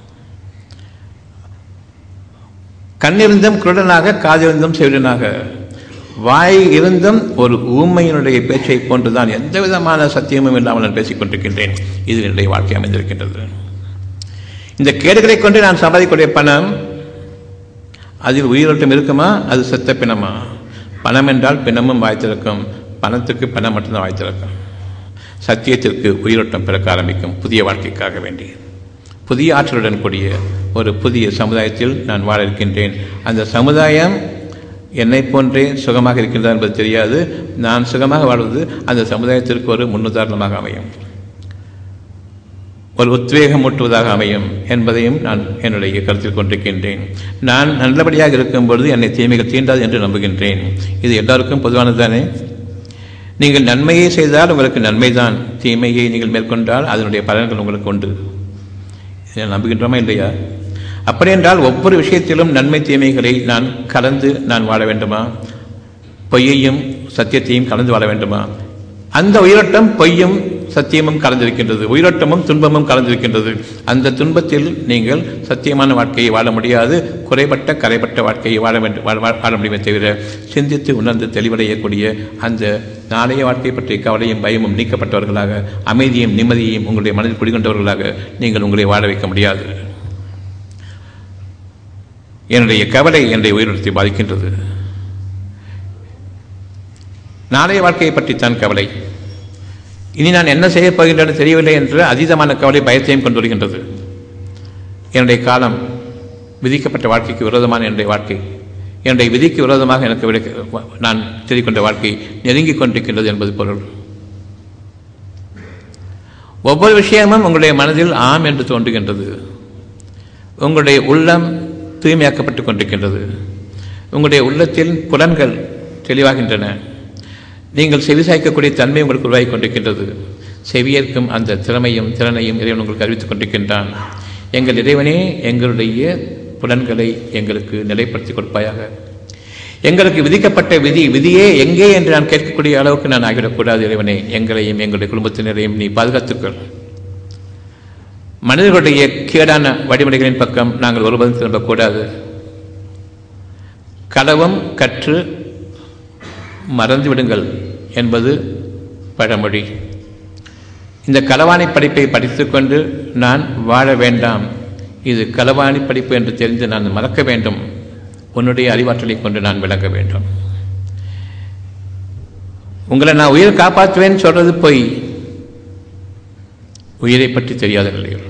Speaker 1: கண்ணிருந்தும் குருடனாக, காதிருந்தும் செவிடனாக, வாய் இருந்தும் ஒரு ஊமையினுடைய பேச்சை போன்றுதான், எந்த விதமான சத்தியமும் இல்லாமல் நான் பேசிக் கொண்டிருக்கின்றேன். இது என்னுடைய வாழ்க்கை அமைந்திருக்கின்றது. இந்த கேடுகளை கொண்டு நான் சம்பாதிக்கக்கூடிய பணம், அதில் உயிரோட்டம் இருக்குமா? அது செத்த பிணமா? பணம் என்றால் பிணமும் வாய்த்திருக்கும், பணத்துக்கு பணம் மட்டும்தான் வாய்த்திருக்கும். சத்தியத்திற்கு உயிரோட்டம் பிறக்க ஆரம்பிக்கும். புதிய வாழ்க்கைக்காக வேண்டி புதிய ஆற்றலுடன் கூடிய ஒரு புதிய சமுதாயத்தில் நான் வாழ இருக்கின்றேன். அந்த சமுதாயம் என்னை போன்றே சுகமாக இருக்கின்றதா என்பது தெரியாது. நான் சுகமாக வாழ்வது அந்த சமுதாயத்திற்கு ஒரு முன்னுதாரணமாக அமையும், ஒரு உத்வேகம் ஊட்டுவதாக அமையும் என்பதையும் நான் என்னுடைய கருத்தில் கொண்டிருக்கின்றேன். நான் நல்லபடியாக இருக்கும் பொழுது என்னை தீமைகள் தீண்டாது என்று நம்புகின்றேன். இது எல்லாருக்கும் பொதுவானது தானே. நீங்கள் நன்மையை செய்தால் உங்களுக்கு நன்மைதான், தீமையை நீங்கள் மேற்கொண்டால் அதனுடைய பலன்கள் உங்களுக்கு உண்டு. இதை நம்புகின்றோமா இல்லையா? அப்படி என்றால் ஒவ்வொரு விஷயத்திலும் நன்மை தீமைகளை நான் கலந்து நான் வாழ வேண்டுமா? பொய்யையும் சத்தியத்தையும் கலந்து வாழ வேண்டுமா? அந்த உயிரோட்டம் பொய்யும் சத்தியமும் கலந்திருக்கின்றது, உயிரோட்டமும் துன்பமும் கலந்திருக்கின்றது. அந்த துன்பத்தில் நீங்கள் சத்தியமான வாழ்க்கையை வாழ முடியாது, குறைபட்ட கரைப்பட்ட வாழ்க்கையை வாழ முடியுமே தவிர சிந்தித்து உணர்ந்து தெளிவடையக்கூடிய அந்த நாளைய வாழ்க்கை பற்றிய கவலையும் பயமும் நீக்கப்பட்டவர்களாக, அமைதியும் நிம்மதியையும் உங்களுடைய மனதில் குடிகொண்டவர்களாக நீங்கள் உங்களை வாழ வைக்க முடியாது. என்னுடைய கவலை என்னுடைய உயிரோட்டத்தை பாதிக்கின்றது. நாளைய வாழ்க்கையை பற்றித்தான் கவலை. இனி நான் என்ன செய்யப் போகின்றேன் தெரியவில்லை என்ற அதீதமான கவலை பயத்தையும் கொண்டு வருகின்றது. என்னுடைய காலம் விதிக்கப்பட்ட வாழ்க்கைக்கு விரோதமான என்னுடைய வாழ்க்கை, என்னுடைய விதிக்கு விரோதமாக எனக்கு நான் தெரிவிக்கொண்ட வாழ்க்கை நெருங்கிக் கொண்டிருக்கின்றது என்பது பொருள். ஒவ்வொரு விஷயமும் உங்களுடைய மனதில் ஆம் என்று தோன்றுகின்றது. உங்களுடைய உள்ளம் தூய்மையாக்கப்பட்டுக் கொண்டிருக்கின்றது. உங்களுடைய உள்ளத்தில் புலன்கள் தெளிவாகின்றன. நீங்கள் செவிசாய்க்கக்கூடிய தன்மை உங்களுக்கு உருவாகி கொண்டிருக்கின்றது. செவியேற்கும் அந்த திறமையும் திறனையும் இறைவன் உங்களுக்கு அறிவித்துக் கொண்டிருக்கின்றான். எங்கள் இறைவனே எங்களுடைய புலன்களை எங்களுக்கு நிலைப்படுத்திக் கொடுப்பாயாக. எங்களுக்கு விதிக்கப்பட்ட விதியே எங்கே என்று நான் கேட்கக்கூடிய அளவுக்கு நான் ஆகிவிடக்கூடாது. இறைவனே, எங்களையும் எங்களுடைய குடும்பத்தினரையும் நீ பாதுகாத்துக்கள். மனிதர்களுடைய கேடான வழிமுறைகளின் பக்கம் நாங்கள் ஒருபதும் திரும்பக்கூடாது. களவும் கற்று மறந்து விடுங்கள் என்பது பழமொழி. இந்த களவாணி படிப்பை படித்துக்கொண்டு நான் வாழ வேண்டாம். இது களவாணி படிப்பு என்று தெரிந்து நான் மறக்க வேண்டும். உன்னுடைய அறிவாற்றலை கொண்டு நான் விளங்க வேண்டும். உங்களை நான் உயிர் காப்பாற்றுவேன் சொல்றது பொய். உயிரை பற்றி தெரியாத நிலையில்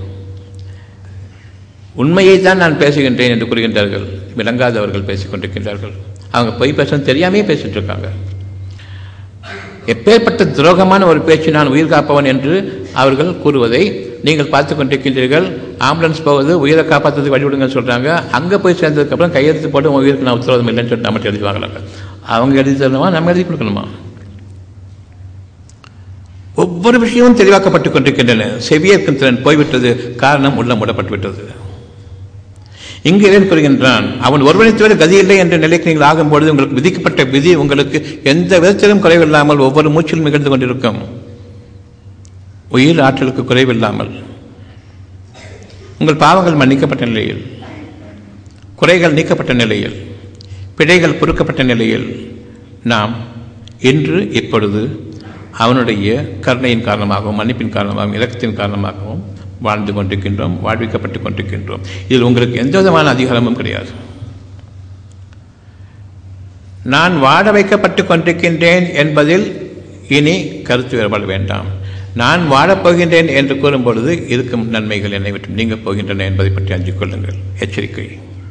Speaker 1: உண்மையை தான் நான் பேசுகின்றேன் என்று கூறுகின்றார்கள். விளங்காதவர்கள் பேசிக் கொண்டிருக்கின்றார்கள். அவங்க பொய் பேசணும் தெரியாமே பேசிட்டு இருக்காங்க. எப்பேற்பட்ட துரோகமான ஒரு பேச்சு, நான் உயிர் காப்பவன் என்று அவர்கள் கூறுவதை நீங்கள் பார்த்து கொண்டிருக்கின்றீர்கள். ஆம்புலன்ஸ் போவது உயிரை காப்பாற்றுறதுக்கு வழிவிடுங்கன்னு சொல்றாங்க. அங்கே போய் சேர்ந்ததுக்கப்புறம் கையெழுத்து போட்டு உங்கள் உயிருக்கு நான் உத்தரவாதம் இல்லைன்னு சொல்லிட்டு நம்ம எழுதி வாங்கலாங்க. அவங்க எழுதி தரணுமா, நம்ம எழுதி கொடுக்கணுமா? ஒவ்வொரு விஷயமும் தெளிவாக்கப்பட்டுக் கொண்டிருக்கின்றன. செவியேற்கும் திறன் போய்விட்டது. காரணம் உள்ளம் மூடப்பட்டுவிட்டது. இங்கு இறைவன் கூறுகின்றான், அவன் ஒருவனை தவிர கதி இல்லை என்ற நிலைக்கு நீங்கள் ஆகும்பொழுது உங்களுக்கு விதிக்கப்பட்ட விதி உங்களுக்கு எந்த விதத்திலும் குறைவில்லாமல் ஒவ்வொரு மூச்சிலும் நிகழ்ந்து கொண்டிருக்கும். உயிர் ஆற்றலுக்கு குறைவில்லாமல் உங்கள் பாவங்கள் மன்னிக்கப்பட்ட நிலையில், குறைகள் நீக்கப்பட்ட நிலையில், பிழைகள் பொறுக்கப்பட்ட நிலையில் நாம் இன்று இப்பொழுது அவனுடைய கருணையின் காரணமாகவும் மன்னிப்பின் காரணமாகவும் இரக்கத்தின் காரணமாகவும் வாழ்ந்து கொண்டிருக்கின்றோம், வாழ்விக்கப்பட்டுக் கொண்டிருக்கின்றோம். இதில் உங்களுக்கு எந்த விதமான அதிகாரமும் கிடையாது. நான் வாழ வைக்கப்பட்டுக் கொண்டிருக்கின்றேன் என்பதில் இனி கருத்து வேறுபாடு வேண்டாம். நான் வாழப்போகின்றேன் என்று கூறும் பொழுது இருக்கும் நன்மைகள் என்னை விட்டு நீங்க போகின்றன என்பதை பற்றி அஞ்சிக் கொள்ளுங்கள். எச்சரிக்கை.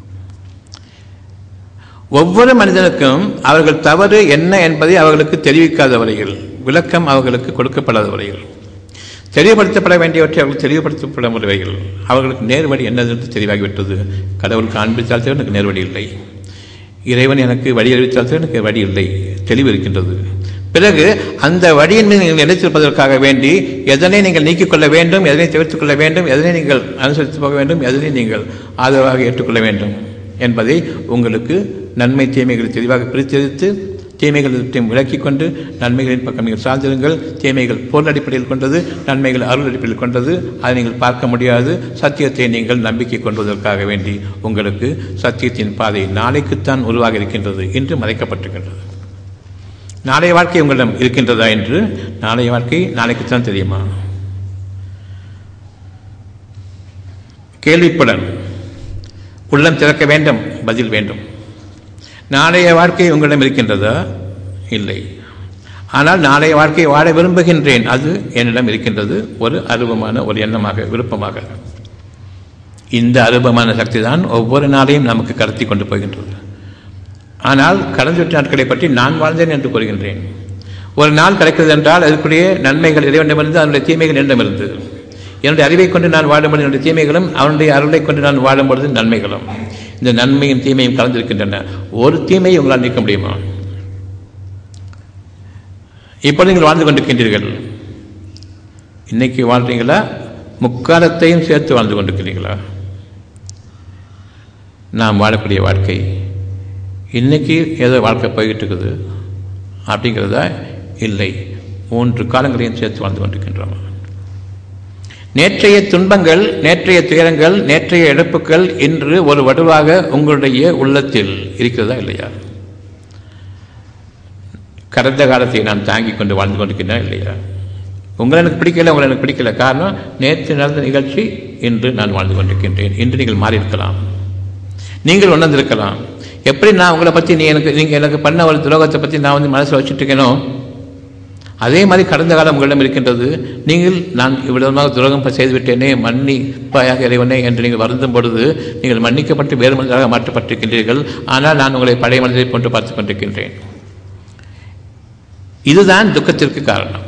Speaker 1: ஒவ்வொரு மனிதனுக்கும் அவர்கள் தவறு என்ன என்பதை அவர்களுக்கு தெரிவிக்காத வரையில், விளக்கம் அவர்களுக்கு கொடுக்கப்படாத வரையில், தெளிவுபடுத்தப்பட வேண்டியவற்றை அவர்கள் தெளிவுபடுத்தப்பட முறைகள், அவர்களுக்கு நேர்வழி என்னதென்று தெளிவாகிவிட்டது. கடவுள் காண்பித்தால் தவிர எனக்கு நேர்வழி இல்லை, இறைவன் எனக்கு வழி அறிவித்தால் தவிர எனக்கு வழி இல்லை, தெளிவு இருக்கின்றது. பிறகு அந்த வழியின் மீது நீங்கள் நிலைத்திருப்பதற்காக வேண்டி எதனை நீங்கள் நீக்கிக் கொள்ள வேண்டும், எதனை தவிர்த்துக் கொள்ள வேண்டும், எதனை நீங்கள் அனுசரித்து போக வேண்டும், எதனை நீங்கள் ஆதரவாக ஏற்றுக்கொள்ள வேண்டும் என்பதை உங்களுக்கு நன்மை தீமைகளை தெளிவாக பிரித்தெடுத்து தீமைகள் விளக்கிக் கொண்டு நன்மைகளின் பக்கம் நீங்கள் சார்ந்திருங்கள். தீமைகள் பொருள் அடிப்படையில் கொண்டது, நன்மைகள் அருள் அடிப்படையில் கொண்டது. அதை நீங்கள் பார்க்க முடியாது. சத்தியத்தை நீங்கள் நம்பிக்கை கொள்வதற்காக வேண்டி உங்களுக்கு சத்தியத்தின் பாதை நாளைக்குத்தான் உருவாக இருக்கின்றது, இன்று மறைக்கப்பட்டிருக்கின்றது. நாளைய வாழ்க்கை உங்களிடம் இருக்கின்றதா என்று? நாளைய வாழ்க்கை நாளைக்குத்தான் தெரியுமா? கேள்விப்படன் உள்ளம் திறக்க வேண்டும், பதில் வேண்டும். நாளைய வாழ்க்கை உங்களிடம் இருக்கின்றதா? இல்லை. ஆனால் நாளைய வாழ்க்கையை வாழ விரும்புகின்றேன். அது என்னிடம் இருக்கின்றது, ஒரு அருவமான ஒரு எண்ணமாக, விருப்பமாக. இந்த அருவமான சக்தி தான் ஒவ்வொரு நாளையும் நமக்கு கடத்தி கொண்டு போகின்றது. ஆனால் கடந்த 8 நாட்களை பற்றி நான் வாழ்ந்தேன் என்று கூறுகின்றேன். ஒரு நாள் கிடைக்கிறது என்றால் அதற்குரிய நன்மைகள் இறைவனிடமிருந்து, அதனுடைய தீமைகள் என்னிடமிருந்து. என்னுடைய அறிவை கொண்டு நான் வாழும்போது என்னுடைய தீமைகளும், அவனுடைய அருளை கொண்டு நான் வாழும்பொழுது நன்மைகளும். இந்த நன்மையும் தீமையும் கலந்திருக்கின்றன. ஒரு தீமையை உங்களால் நீக்க முடியுமா? இப்போது நீங்கள் வாழ்ந்து கொண்டிருக்கின்றீர்கள். இன்னைக்கு வாழ்றீங்களா? முக்காலத்தையும் சேர்த்து வாழ்ந்து கொண்டிருக்கிறீர்களா? நாம் வாழக்கூடிய வாழ்க்கை இன்னைக்கு ஏதோ வாழ்க்கை போய்கிட்டு இருக்குது அப்படிங்கிறதா? இல்லை, 3 காலங்களையும் சேர்த்து வாழ்ந்து கொண்டிருக்கின்றோம். நேற்றைய துன்பங்கள், நேற்றைய துயரங்கள், நேற்றைய இழப்புகள் இன்று ஒரு வடுவாக உங்களுடைய உள்ளத்தில் இருக்கிறதா இல்லையா? கடந்த காலத்தை நான் தாங்கிக் கொண்டு வாழ்ந்து கொண்டிருக்கிறேன் இல்லையா? உங்களை எனக்கு பிடிக்கல, உங்களை எனக்கு பிடிக்கல. காரணம், நேற்று நடந்த நிகழ்ச்சி இன்று நான் வாழ்ந்து கொண்டிருக்கின்றேன். இன்று நீங்கள் மாறியிருக்கலாம், நீங்கள் உணர்ந்திருக்கலாம். எப்படி நான் உங்களை பற்றி நீங்கள் எனக்கு பண்ண ஒரு துரோகத்தை பற்றி நான் மனசில் வச்சுட்டு இருக்கேனோ, அதே மாதிரி கடந்த காலம் உங்களிடம் இருக்கின்றது. நீங்கள் நான் இவ்விதமாக துரோகம் செய்துவிட்டேனே, மன்னிப்பாயாக இறைவனே என்று நீங்கள் வருந்தும் பொழுது நீங்கள் மன்னிக்கப்பட்டு வேறு மனிதராக மாற்றப்பட்டிருக்கின்றீர்கள். ஆனால் நான் உங்களை பழைய மனிதரை போன்று பார்த்துக் கொண்டிருக்கின்றேன். இதுதான் துக்கத்திற்கு காரணம்.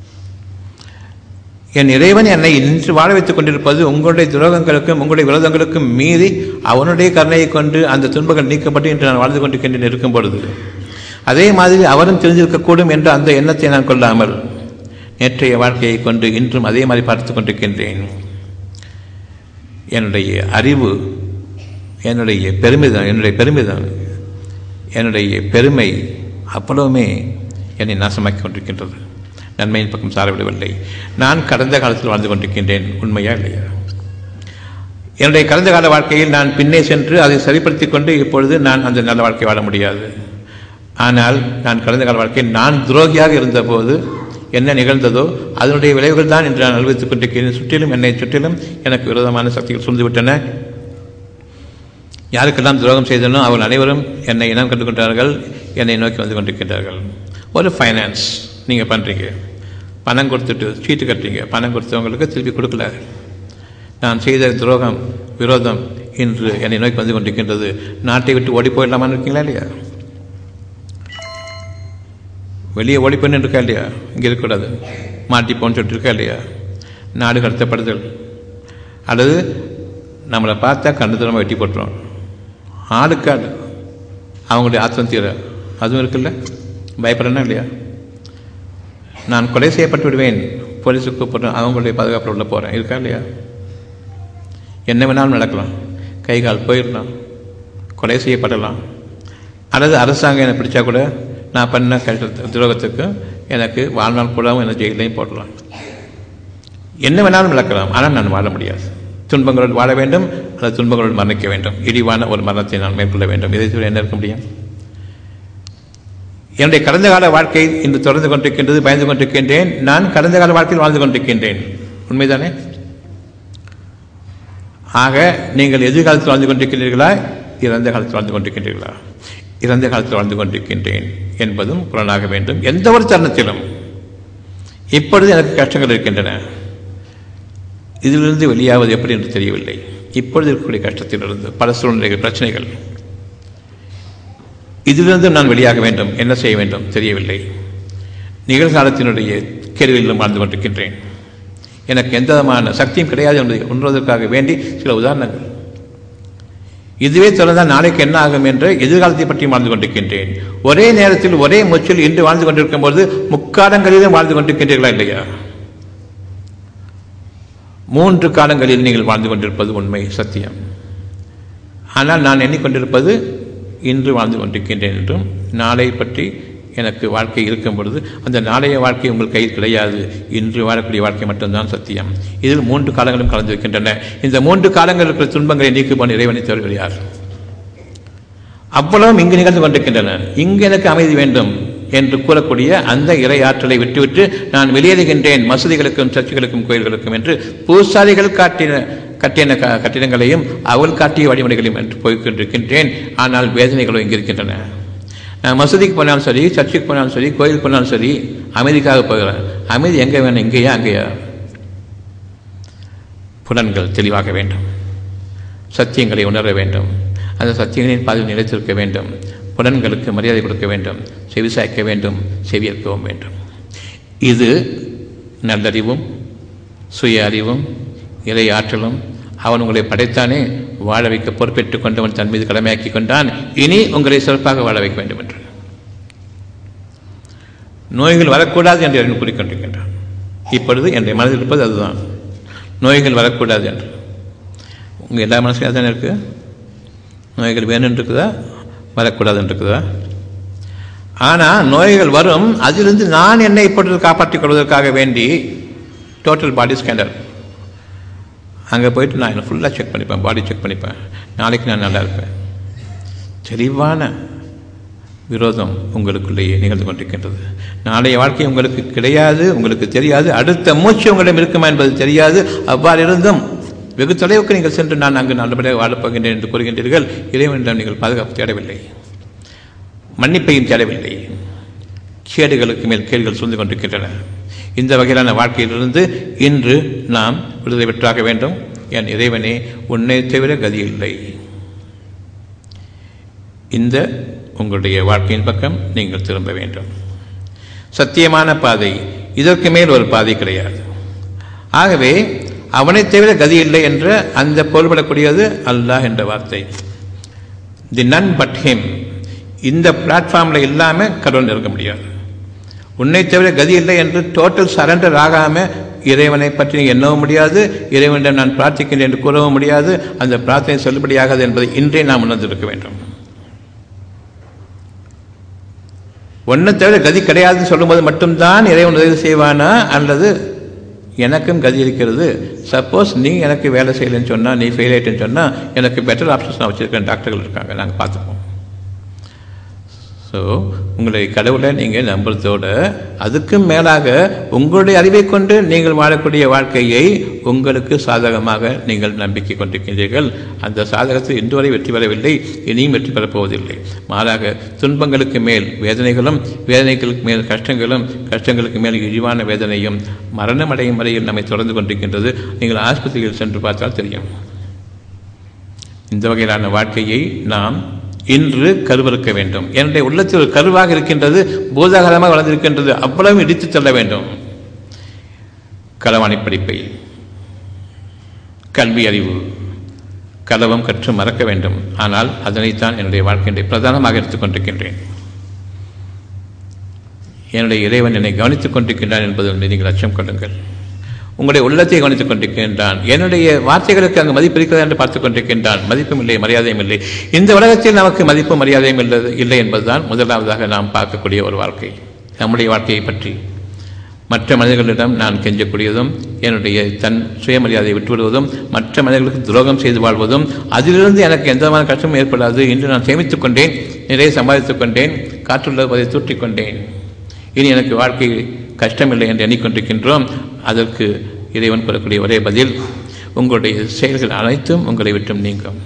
Speaker 1: என் இறைவன் என்னை இன்று வாழ வைத்துக் கொண்டிருப்பது உங்களுடைய துரோகங்களுக்கும் உங்களுடைய விரோதங்களுக்கும் மீறி அவனுடைய கருணையை கொண்டு அந்த துன்பங்கள் நீக்கப்பட்டு இன்று நான் வாழ்ந்து கொண்டிருக்கின்றேன் இருக்கும் பொழுது, அதே மாதிரி அவரும் தெரிஞ்சிருக்கக்கூடும் என்ற அந்த எண்ணத்தை நான் கொள்ளாமல் நேற்றைய வாழ்க்கையை கொண்டு இன்றும் அதே மாதிரி பார்த்துக் கொண்டிருக்கின்றேன். என்னுடைய அறிவு, என்னுடைய பெருமிதம், என்னுடைய பெருமை அவ்வளவுமே என்னை நாசமாக்கி கொண்டிருக்கின்றது. நன்மையின் பக்கம் சாரவிடவில்லை. நான் கடந்த காலத்தில் வாழ்ந்து கொண்டிருக்கின்றேன். உண்மையா இல்லையா? என்னுடைய கடந்த கால வாழ்க்கையில் நான் பின்னே சென்று அதை சரிப்படுத்திக் கொண்டு இப்பொழுது நான் அந்த நல்ல வாழ்க்கை வாழ முடியாது. ஆனால் நான் கடந்த கால வாழ்க்கையில் நான் துரோகியாக இருந்தபோது என்ன நிகழ்ந்ததோ அதனுடைய விளைவுகள் தான் என்று நான் அனுபவித்துக் கொண்டிருக்கிறேன். சுற்றிலும் என்னை சுற்றிலும் எனக்கு விரோதமான சக்திகள் சூழ்ந்துவிட்டன. யாருக்கெல்லாம் துரோகம் செய்தனோ அவர்கள் அனைவரும் என்னை இனம் கண்டு கொண்டார்கள், என்னை நோக்கி வந்து கொண்டிருக்கின்றார்கள். ஒரு ஃபைனான்ஸ் நீங்கள் பண்ணுறீங்க, பணம் கொடுத்துட்டு சீட்டு கட்டுறீங்க, பணம் கொடுத்தவங்களுக்கு திருப்பி கொடுக்கல. நான் செய்த துரோகம், விரோதம் இன்று என்னை நோக்கி வந்து கொண்டிருக்கின்றது. நாட்டை விட்டு ஓடி போயிடலாமான்னு இருக்கீங்களா இல்லையா? வெளியே ஓடி போயின்னு இருக்கா இல்லையா? இங்கே இருக்கக்கூடாது, மாட்டிப்போன்னு சொல்லிட்டு இருக்கா இல்லையா? நாடு கடத்தப்படுதல், அல்லது நம்மளை பார்த்தா கண்டு தூரமாக வெட்டி போட்டுரும், ஆளுக்காடு அவங்களுடைய ஆத்திரம் தீர, அதுவும் இருக்குல்ல. பயப்படணும் இல்லையா? நான் கொலை செய்யப்பட்டு விடுவேன், போலீஸுக்கு கூப்பிட்றேன், அவங்களுடைய பாதுகாப்பில் உள்ள போகிறேன், இருக்கா இல்லையா? என்ன வேணாலும் நடக்கலாம், கை கால் போயிடலாம், கொலை செய்யப்படலாம், அல்லது அரசாங்கம் என்னை பிடிச்சா கூட நான் பண்ண துரோகத்துக்கு எனக்கு வாழ்நாள் கூடவும் என்னை ஜெயிலையும் போடலாம். என்ன வேணாலும் நடக்கலாம். ஆனால் நான் வாழ முடியாது. துன்பங்களோடு வாழ வேண்டும், அல்லது துன்பங்களோடு மரணிக்க வேண்டும். இழிவான ஒரு மரணத்தை நான் மேற்கொள்ள வேண்டும். இதை தவிர என்ன இருக்க முடியும்? என்னுடைய கடந்த கால வாழ்க்கை இன்று தொடர்ந்து கொண்டிருக்கின்றது, பயந்து கொண்டிருக்கின்றேன். நான் கடந்த கால வாழ்க்கையில் வாழ்ந்து கொண்டிருக்கின்றேன். உண்மைதானே? ஆக நீங்கள் எதிர்காலத்தில் வாழ்ந்து கொண்டிருக்கிறீர்களா, இறந்த காலத்தில் வாழ்ந்து கொண்டிருக்கின்றீர்களா? இறந்த காலத்தில் வாழ்ந்து கொண்டிருக்கின்றேன் என்பதும் புலனாக வேண்டும். எந்த ஒரு தருணத்திலும் இப்பொழுது எனக்கு கஷ்டங்கள் இருக்கின்றன, இதிலிருந்து வெளியாவது எப்படி என்று தெரியவில்லை. இப்பொழுது இருக்கக்கூடிய கஷ்டத்திலிருந்து பல சூழ்நிலைகள், பிரச்சனைகள், இதிலிருந்து நான் வெளியாக வேண்டும். என்ன செய்ய வேண்டும் தெரியவில்லை. நிகழ்காலத்தினுடைய கேள்விகளிலும் வாழ்ந்து கொண்டிருக்கின்றேன். எனக்கு எந்த விதமான சக்தியும் கிடையாது என்பதை உணர்வதற்காக வேண்டி சில உதாரணங்கள். இதுவே தொடர்ந்தால் நாளைக்கு என்ன ஆகும் என்ற எதிர்காலத்தை பற்றி வாழ்ந்து கொண்டிருக்கின்றேன். ஒரே நேரத்தில் ஒரே மூச்சில் இன்று வாழ்ந்து கொண்டிருக்கும் போது முக்காலங்களிலும் வாழ்ந்து கொண்டிருக்கின்றீர்களா இல்லையா? 3 காலங்களில் நீங்கள் வாழ்ந்து கொண்டிருப்பது உண்மை, சத்தியம். ஆனால் நான் எண்ணிக்கொண்டிருப்பது இன்று வாழ்ந்து கொண்டிருக்கின்றேன் என்றும், நாளை பற்றி எனக்கு வாழ்க்கை இருக்கும் பொழுது அந்த நாளைய வாழ்க்கை உங்கள் கையில் கிடையாது. இன்று வாழக்கூடிய வாழ்க்கை மட்டும்தான் சத்தியம். இதில் 3 காலங்களும் கலந்திருக்கின்றன. இந்த 3 காலங்கள் இருக்கிற துன்பங்களை நீக்குவான் இறைவனை தவிர யார்? அவ்வளவும் இங்கு நிகழ்ந்து கொண்டிருக்கின்றன. இங்கு எனக்கு அமைதி வேண்டும் என்று கூறக்கூடிய அந்த இறை ஆற்றலை விட்டுவிட்டு நான் வெளியேறுகின்றேன் மசூதிகளுக்கும் சர்ச்சுகளுக்கும் கோயில்களுக்கும் என்று பூசாரிகள் கட்டின கட்டிடங்களையும் அவள் காட்டிய வழிமுறைகளையும் என்று போய்கொண்டிருக்கின்றேன். ஆனால் வேதனைகளும் இங்கு இருக்கின்றன. நான் மசூதிக்கு போனாலும் சரி, சர்ச்சுக்கு போனாலும் சரி, கோயிலுக்கு போனாலும் சரி, அமைதிக்காக போகிறேன். அமைதி எங்கே வேணும்? இங்கேயா அங்கேயா? புலன்கள் தெளிவாக வேண்டும், சத்தியங்களை உணர வேண்டும், அந்த சத்தியங்களின் பாதையில் நிலைத்திருக்க வேண்டும், புலன்களுக்கு மரியாதை கொடுக்க வேண்டும், செவிசாய்க்க வேண்டும், செவியேற்கவும் வேண்டும். இது நல்லறிவும் சுய அறிவும் இறை ஆற்றலும். அவன் உங்களை படைத்தானே, வாழ வைக்க பொறுப்பேற்றுக் கொண்டவன் தன் மீது கடமையாக்கி கொண்டான். இனி உங்களை சிறப்பாக வாழ வைக்க வேண்டும் என்று. நோய்கள் வரக்கூடாது என்று அறிந்து கூறிக்கொண்டிருக்கின்றான். இப்பொழுது என்னுடைய மனதில் இருப்பது அதுதான், நோய்கள் வரக்கூடாது என்று. உங்கள் எல்லா மனசுலையும் அதுதானே இருக்கு. நோய்கள் வேணும்னு இருக்குதா, வரக்கூடாதுன்னு இருக்குதா? ஆனால் நோய்கள் வரும், அதிலிருந்து நான் என்னை இப்பொழுது காப்பாற்றிக் கொள்வதற்காக வேண்டி டோட்டல் பாடி ஸ்கேனர் அங்கே போயிட்டு நான் என்னை ஃபுல்லாக செக் பண்ணிப்பேன், பாடி செக் பண்ணிப்பேன், நாளைக்கு நான் நல்லா இருப்பேன். தெளிவான விரோதம் உங்களுக்குள்ளேயே நிகழ்ந்து கொண்டிருக்கின்றது. நாளைய வாழ்க்கை உங்களுக்கு கிடையாது, உங்களுக்கு தெரியாது, அடுத்த மூச்சு உங்களிடம் இருக்குமா என்பது தெரியாது. அவ்வாறு இருந்தும் வெகு தொலைவுக்கு நீங்கள் சென்று நான் அங்கு நல்லபடியாக வாழப்போகின்றேன் என்று கூறுகின்றீர்கள். இறைவனிடம் நீங்கள் பாதுகாப்பு தேடவில்லை, மன்னிப்பையும் தேடவில்லை. கேடுகளுக்கு மேல் கேடுகள் சூழ்ந்து கொண்டிருக்கின்றன. இந்த வகையிலான வாழ்க்கையிலிருந்து இன்று நாம் விடுதலை பெற்றாக வேண்டும். என் இறைவனே, உன்னை தவிர கதி இல்லை. இந்த உங்களுடைய வாழ்க்கையின் பக்கம் நீங்கள் திரும்ப வேண்டும். சத்தியமான பாதை, இதற்கு மேல் ஒரு பாதை கிடையாது. ஆகவே அவனை தவிர கதி இல்லை என்ற அந்த பொருள்படக்கூடியது அல்லாஹ் என்ற வார்த்தை. The none but him. இந்த பிளாட்ஃபார்மில் இல்லாமல் கடவுள் இருக்க முடியாது. உன்னை தவிர கதி இல்லை என்று டோட்டல் சரண்டர் ஆகாமல் இறைவனை பற்றி எண்ணவும் முடியாது, இறைவனிடம் நான் பிரார்த்திக்கின்றேன் என்று கூறவும் முடியாது. அந்த பிரார்த்தனை செல்லுபடியாகாது என்பதை இன்றே நாம் உணர்ந்திருக்க வேண்டும். ஒன்றை தவிர கதி கிடையாதுன்னு சொல்லும்போது மட்டும்தான் இறைவன் உதவி செய்வானா, அல்லது எனக்கும் கதி இருக்கிறது, சப்போஸ் நீ எனக்கு வேலை செய்யலைன்னு சொன்னால், நீ ஃபெயில் ஆகிட்டேன்னு சொன்னால், எனக்கு பெட்டர் ஆப்ஷன்ஸ் நான் வச்சுருக்கேன், டாக்டர்கள் இருக்காங்க, நாங்கள் பார்த்துப்போம். ஸோ உங்களை கடவுளை நீங்கள் நம்புறதோடு அதுக்கும் மேலாக உங்களுடைய அறிவை கொண்டு நீங்கள் வாழக்கூடிய வாழ்க்கையை உங்களுக்கு சாதகமாக நீங்கள் நம்பிக்கை கொண்டிருக்கின்றீர்கள். அந்த சாதகத்தில் இன்று வரை வெற்றி பெறவில்லை, இனியும் வெற்றி பெறப்போவதில்லை. மாறாக துன்பங்களுக்கு மேல் வேதனைகளும், வேதனைகளுக்கு மேல் கஷ்டங்களும், கஷ்டங்களுக்கு மேல் இழிவான வேதனையும் மரணமடையும் வரையில் நம்மை தொடர்ந்து கொண்டிருக்கின்றது. நீங்கள் ஆஸ்பத்திரியில் சென்று பார்த்தால் தெரியும். இந்த வகையிலான வாழ்க்கையை நாம் இன்று கருவறுக்க வேண்டும். என்னுடைய உள்ளத்தில் ஒரு கருவாக இருக்கின்றது, பூதாகரமாக வளர்ந்திருக்கின்றது, அவ்வளவு இடித்து தள்ள வேண்டும். களவாணி படிப்பை, கல்வி அறிவு, களவம் கற்று மறக்க வேண்டும். ஆனால் அதனைத்தான் என்னுடைய வாழ்க்கையை பிரதானமாக எடுத்துக் கொண்டிருக்கின்றேன். என்னுடைய இறைவன் என்னை கவனித்துக் கொண்டிருக்கின்றான் என்பது நீங்கள் அச்சம் கொள்ளுங்கள். உங்களுடைய உள்ளத்தை கவனித்துக் கொண்டிருக்கின்றான். என்னுடைய வார்த்தைகளுக்கு அங்கு மதிப்பு இருக்கிறது என்று பார்த்துக் கொண்டிருக்கின்றான். மதிப்பும் இல்லை, மரியாதையும் இல்லை. இந்த உலகத்தில் நமக்கு மதிப்பும் மரியாதையும் இல்லை என்பதுதான் முதலாவதாக நாம் பார்க்கக்கூடிய ஒரு வாழ்க்கை. நம்முடைய வாழ்க்கையை பற்றி மற்ற மனிதர்களிடம் நான் கெஞ்சக்கூடியதும், என்னுடைய தன் சுயமரியாதையை விட்டுவிடுவதும், மற்ற மனிதர்களுக்கு துரோகம் செய்து வாழ்வதும், அதிலிருந்து எனக்கு எந்த விதமான கஷ்டமும் ஏற்படாது. இன்று நான் சேமித்துக் கொண்டேன், நிறைய சம்பாதித்துக் கொண்டேன், காற்றுள்ளதை தூற்றிக் கொண்டேன், இனி எனக்கு வாழ்க்கை கஷ்டமில்லை என்று எண்ணிக்கொண்டிருக்கின்றோம். அதற்கு இறைவன் கூறக்கூடிய ஒரே பதில், உங்களுடைய செயல்கள் அனைத்தும் உங்களை விட்டும் நீங்கும்.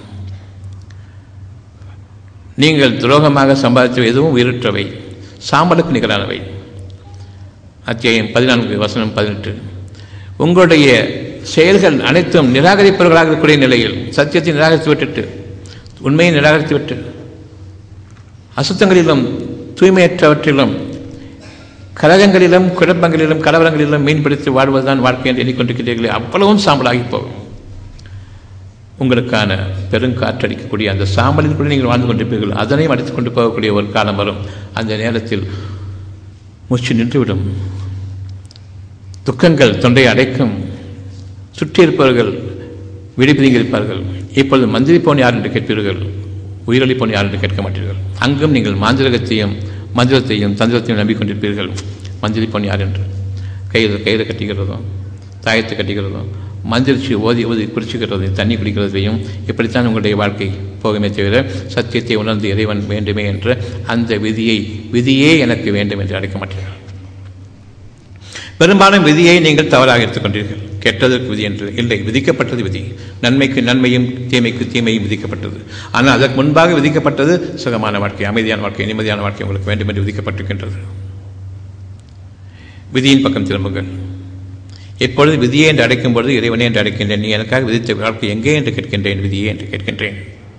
Speaker 1: நீங்கள் துரோகமாக சம்பாதித்த எதுவும் உயிரற்றவை, சாம்பலுக்கு நிகரானவை. அத்தியாயம் 14:18. உங்களுடைய செயல்கள் அனைத்தும் நிராகரிப்பவர்களாக இருக்கக்கூடிய நிலையில், சத்தியத்தை நிராகரித்து விட்டுட்டு, உண்மையை நிராகரித்து விட்டு, அசுத்தங்களிலும் தூய்மையற்றவற்றிலும், கலகங்களிலும் குழப்பங்களிலும் கலவரங்களிலும் மீன்பிடித்து வாழ்வதுதான் வாழ்க்கை என்று எண்ணிக்கொண்டிருக்கிறீர்களே, அவ்வளவும் சாம்பலாகி போகும். உங்களுக்கான பெருங்காற்றடிக்கக்கூடிய அந்த சாம்பலில் கூட நீங்கள் வாழ்ந்து கொண்டிருப்பீர்கள். அதனையும் அடித்துக் கொண்டு போகக்கூடிய ஒரு காலம் வரும். அந்த நேரத்தில் மூச்சு நின்றுவிடும், துக்கங்கள் தொண்டையை அடைக்கும், சுற்றியிருப்பவர்கள் விழிப்பிதிங்கிருப்பார்கள். இப்பொழுது மந்திரிப்போன் யார் என்று கேட்பீர்கள், உயிரளிப்போன் யார் என்று கேட்க மாட்டீர்கள். அங்கும் நீங்கள் மாந்திரகத்தையும் மந்திரத்தையும் தந்திரத்தையும் நம்பிக்கொண்டிருப்பீர்கள். மந்திரிப்போன் யார் என்று கயிறு கட்டிக்கிறதும், தாயத்தை கட்டிக்கிறதும், மந்திரிச்சு ஓதி குறிச்சுக்கிறதையும், தண்ணி குடிக்கிறதையும், இப்படித்தான் உங்களுடைய வாழ்க்கை போகுமே தவிர சத்தியத்தை உணர்ந்து இறைவன் வேண்டுமே என்ற அந்த விதியே எனக்கு வேண்டும் என்று அழைக்க மாட்டீர்கள். பெரும்பாலும் விதியை நீங்கள் தவறாக எடுத்துக்கொண்டீர்கள். கெட்டதற்கு விதி என்று இல்லை, விதிக்கப்பட்டது விதி. நன்மைக்கு நன்மையும் தீமைக்கு தீமையும் விதிக்கப்பட்டது. ஆனால் அதற்கு முன்பாக விதிக்கப்பட்டது சுகமான வாழ்க்கை, அமைதியான வாழ்க்கை, நிம்மதியான வாழ்க்கை உங்களுக்கு வேண்டும் என்று விதிக்கப்பட்டிருக்கின்றது. விதியின் பக்கம் திரும்புங்கள். எப்பொழுது விதியை என்று அடைக்கும் பொழுது இறைவனே என்று அடைக்கின்றேன். நீ எனக்காக விதித்த வாழ்க்கை எங்கே என்று கேட்கின்றேன், விதியே என்று கேட்கின்றேன்.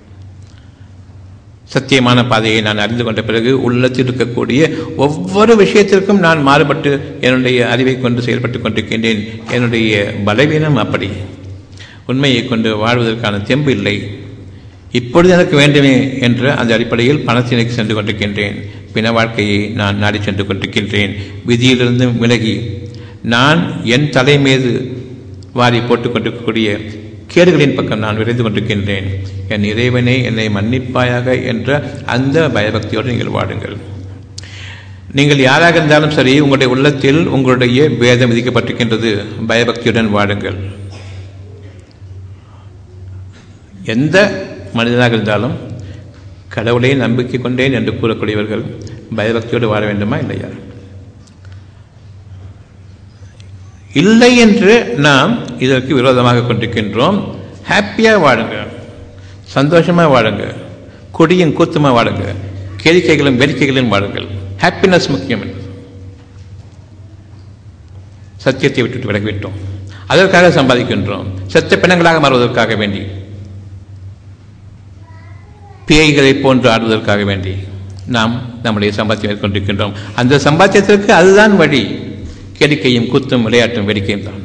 Speaker 1: சத்தியமான பாதையை நான் அறிந்து கொண்ட பிறகு உள்ளத்தில் இருக்கக்கூடிய ஒவ்வொரு விஷயத்திற்கும் நான் மாறுபட்டு என்னுடைய அறிவை கொண்டு செயல்பட்டுக் கொண்டிருக்கின்றேன். என்னுடைய பலவீனம் அப்படி. உண்மையை கொண்டு வாழ்வதற்கான தெம்பு இல்லை. இப்பொழுது எனக்கு வேண்டுமே என்ற அந்த அடிப்படையில் பணத்தினைக்கு சென்று கொண்டிருக்கின்றேன். பிண வாழ்க்கையை நான் நாடி சென்று கொண்டிருக்கின்றேன். விதியிலிருந்து விலகி நான் என் தலை மீது வாரி போட்டுக் கொண்டிருக்கக்கூடிய கேடுகளின் பக்கம் நான் விரைந்து கொண்டிருக்கின்றேன். என் இறைவனை என்னை மன்னிப்பாயாக என்ற அந்த பயபக்தியோடு நீங்கள் வாடுங்கள். நீங்கள் யாராக இருந்தாலும் சரி, உங்களுடைய உள்ளத்தில் உங்களுடைய வேதம் விதிக்கப்பட்டிருக்கின்றது. பயபக்தியுடன் வாடுங்கள். எந்த மனிதனாக இருந்தாலும் கடவுளை நம்பிக்கை கொண்டேன் என்று கூறக்கூடியவர்கள் பயபக்தியோடு வாழ வேண்டுமா இல்லையா? இல்லை என்று நாம் இதற்கு விரோதமாக கொண்டிருக்கின்றோம். ஹாப்பியாக வாழுங்க, சந்தோஷமாக வாழுங்க, கொடியும் கூத்துமாக வாழுங்க, கேளிக்கைகளும் வேடிக்கைகளும் வாழுங்கள். ஹாப்பினஸ் முக்கியம். சத்தியத்தை விட்டுவிட்டு விலகிவிட்டோம். அதற்காக சம்பாதிக்கின்றோம். செத்த பிணங்களாக மாறுவதற்காக வேண்டி, பேய்களை போன்று ஆடுவதற்காக வேண்டி நாம் நம்முடைய சம்பாத்தியம் மேற்கொண்டிருக்கின்றோம். அந்த சம்பாத்தியத்திற்கு அதுதான் வழி. கேளிக்கையும் கூத்தும் விளையாட்டும் வேடிக்கையும் தான்.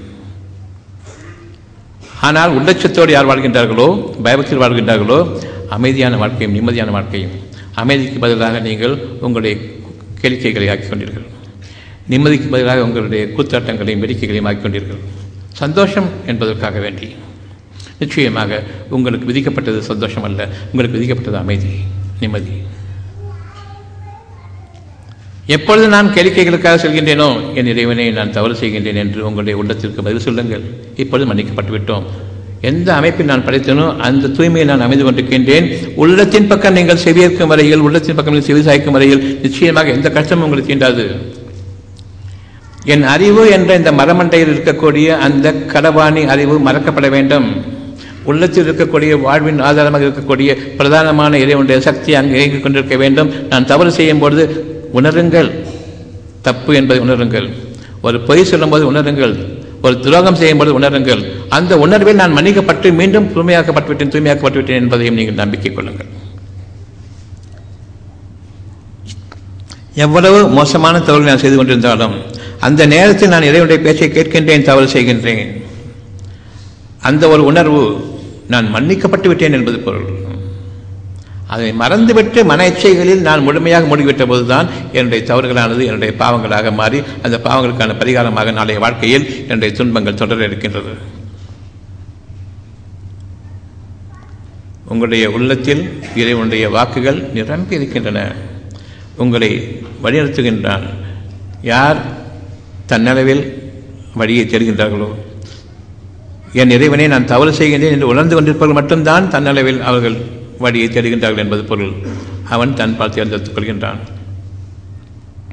Speaker 1: ஆனால் உள்ளட்சத்தோடு யார் வாழ்கின்றார்களோ, பயபக்தியில் வாழ்கின்றார்களோ, அமைதியான வாழ்க்கையும் நிம்மதியான வாழ்க்கையும். அமைதிக்கு பதிலாக நீங்கள் உங்களுடைய கேளிக்கைகளை ஆக்கிக் கொண்டீர்கள். நிம்மதிக்கு பதிலாக உங்களுடைய கூத்தாட்டங்களையும் வேடிக்கைகளையும் ஆக்கிக் கொண்டீர்கள். சந்தோஷம் என்பதற்காக வேண்டி. நிச்சயமாக உங்களுக்கு விதிக்கப்பட்டது சந்தோஷம் அல்ல, உங்களுக்கு விதிக்கப்பட்டது அமைதி, நிம்மதி. எப்பொழுது நான் கேளிக்கைகளுக்காக செல்கின்றேனோ, என் இறைவனை நான் தவறு செய்கின்றேன் என்று உங்களுடைய உள்ளத்திற்கு பதில் சொல்லுங்கள். இப்பொழுது மன்னிக்கப்பட்டு விட்டோம். எந்த அமைப்பில் நான் படைத்தேனோ அந்த தூய்மையை நான் அமைந்து கொண்டிருக்கின்றேன். உள்ளத்தின் பக்கம் நீங்கள் செவியேற்கும் வரையில், உள்ளத்தின் பக்கம் நீங்கள் செவி சாய்க்கும் வரையில் நிச்சயமாக எந்த கஷ்டமும் உங்களுக்கு தீண்டாது. என் அறிவு என்ற இந்த மரமண்டையில் இருக்கக்கூடிய அந்த கடவாணி அறிவு மறக்கப்பட வேண்டும். உள்ளத்தில் இருக்கக்கூடிய வாழ்வின் ஆதாரமாக இருக்கக்கூடிய பிரதானமான இறைவனுடைய சக்தி அங்கு இயங்கிக் கொண்டிருக்க வேண்டும். நான் தவறு செய்யும் பொழுது உணருங்கள், தப்பு என்பதை உணருங்கள். ஒரு பொய் சொல்லும்போது உணருங்கள், ஒரு துரோகம் செய்யும்போது உணருங்கள். அந்த உணர்வில் நான் மன்னிக்கப்பட்டு மீண்டும் தூய்மையாக்கப்பட்டுவிட்டேன் என்பதையும் நீங்கள் நம்பிக்கை கொள்ளுங்கள். எவ்வளவு மோசமான தவறுகளை நான் செய்து கொண்டிருந்தாலும் அந்த நேரத்தில் நான் இறைவனுடைய பேச்சை கேட்கின்றேன், தவறு செய்கின்றேன். அந்த ஒரு உணர்வு நான் மன்னிக்கப்பட்டு விட்டேன் என்பது பொருள். அதை மறந்துவிட்டு மன இச்சைகளில் நான் முழுமையாக மூடிவிட்ட போதுதான் என்னுடைய தவறுகளானது என்னுடைய பாவங்களாக மாறி அந்த பாவங்களுக்கான பரிகாரமாக நாளைய வாழ்க்கையில் என்னுடைய துன்பங்கள் தொடர இருக்கின்றது. உங்களுடைய உள்ளத்தில் இறைவனுடைய வாக்குகள் நிரம்பி இருக்கின்றன. உங்களை வழிநடத்துகின்றான். யார் தன்னளவில் வழியை தெரிகின்றார்களோ, என் இறைவனை நான் தவறு செய்கின்றேன் என்று உணர்ந்து கொண்டிருப்பவர்கள் மட்டும்தான் தன்னளவில் அவர்கள் வழியை தேடுகின்றார்கள் என்பது பொருள். அவன் தன் பால் தேர்ந்தெடுத்துக் கொள்கின்றான்.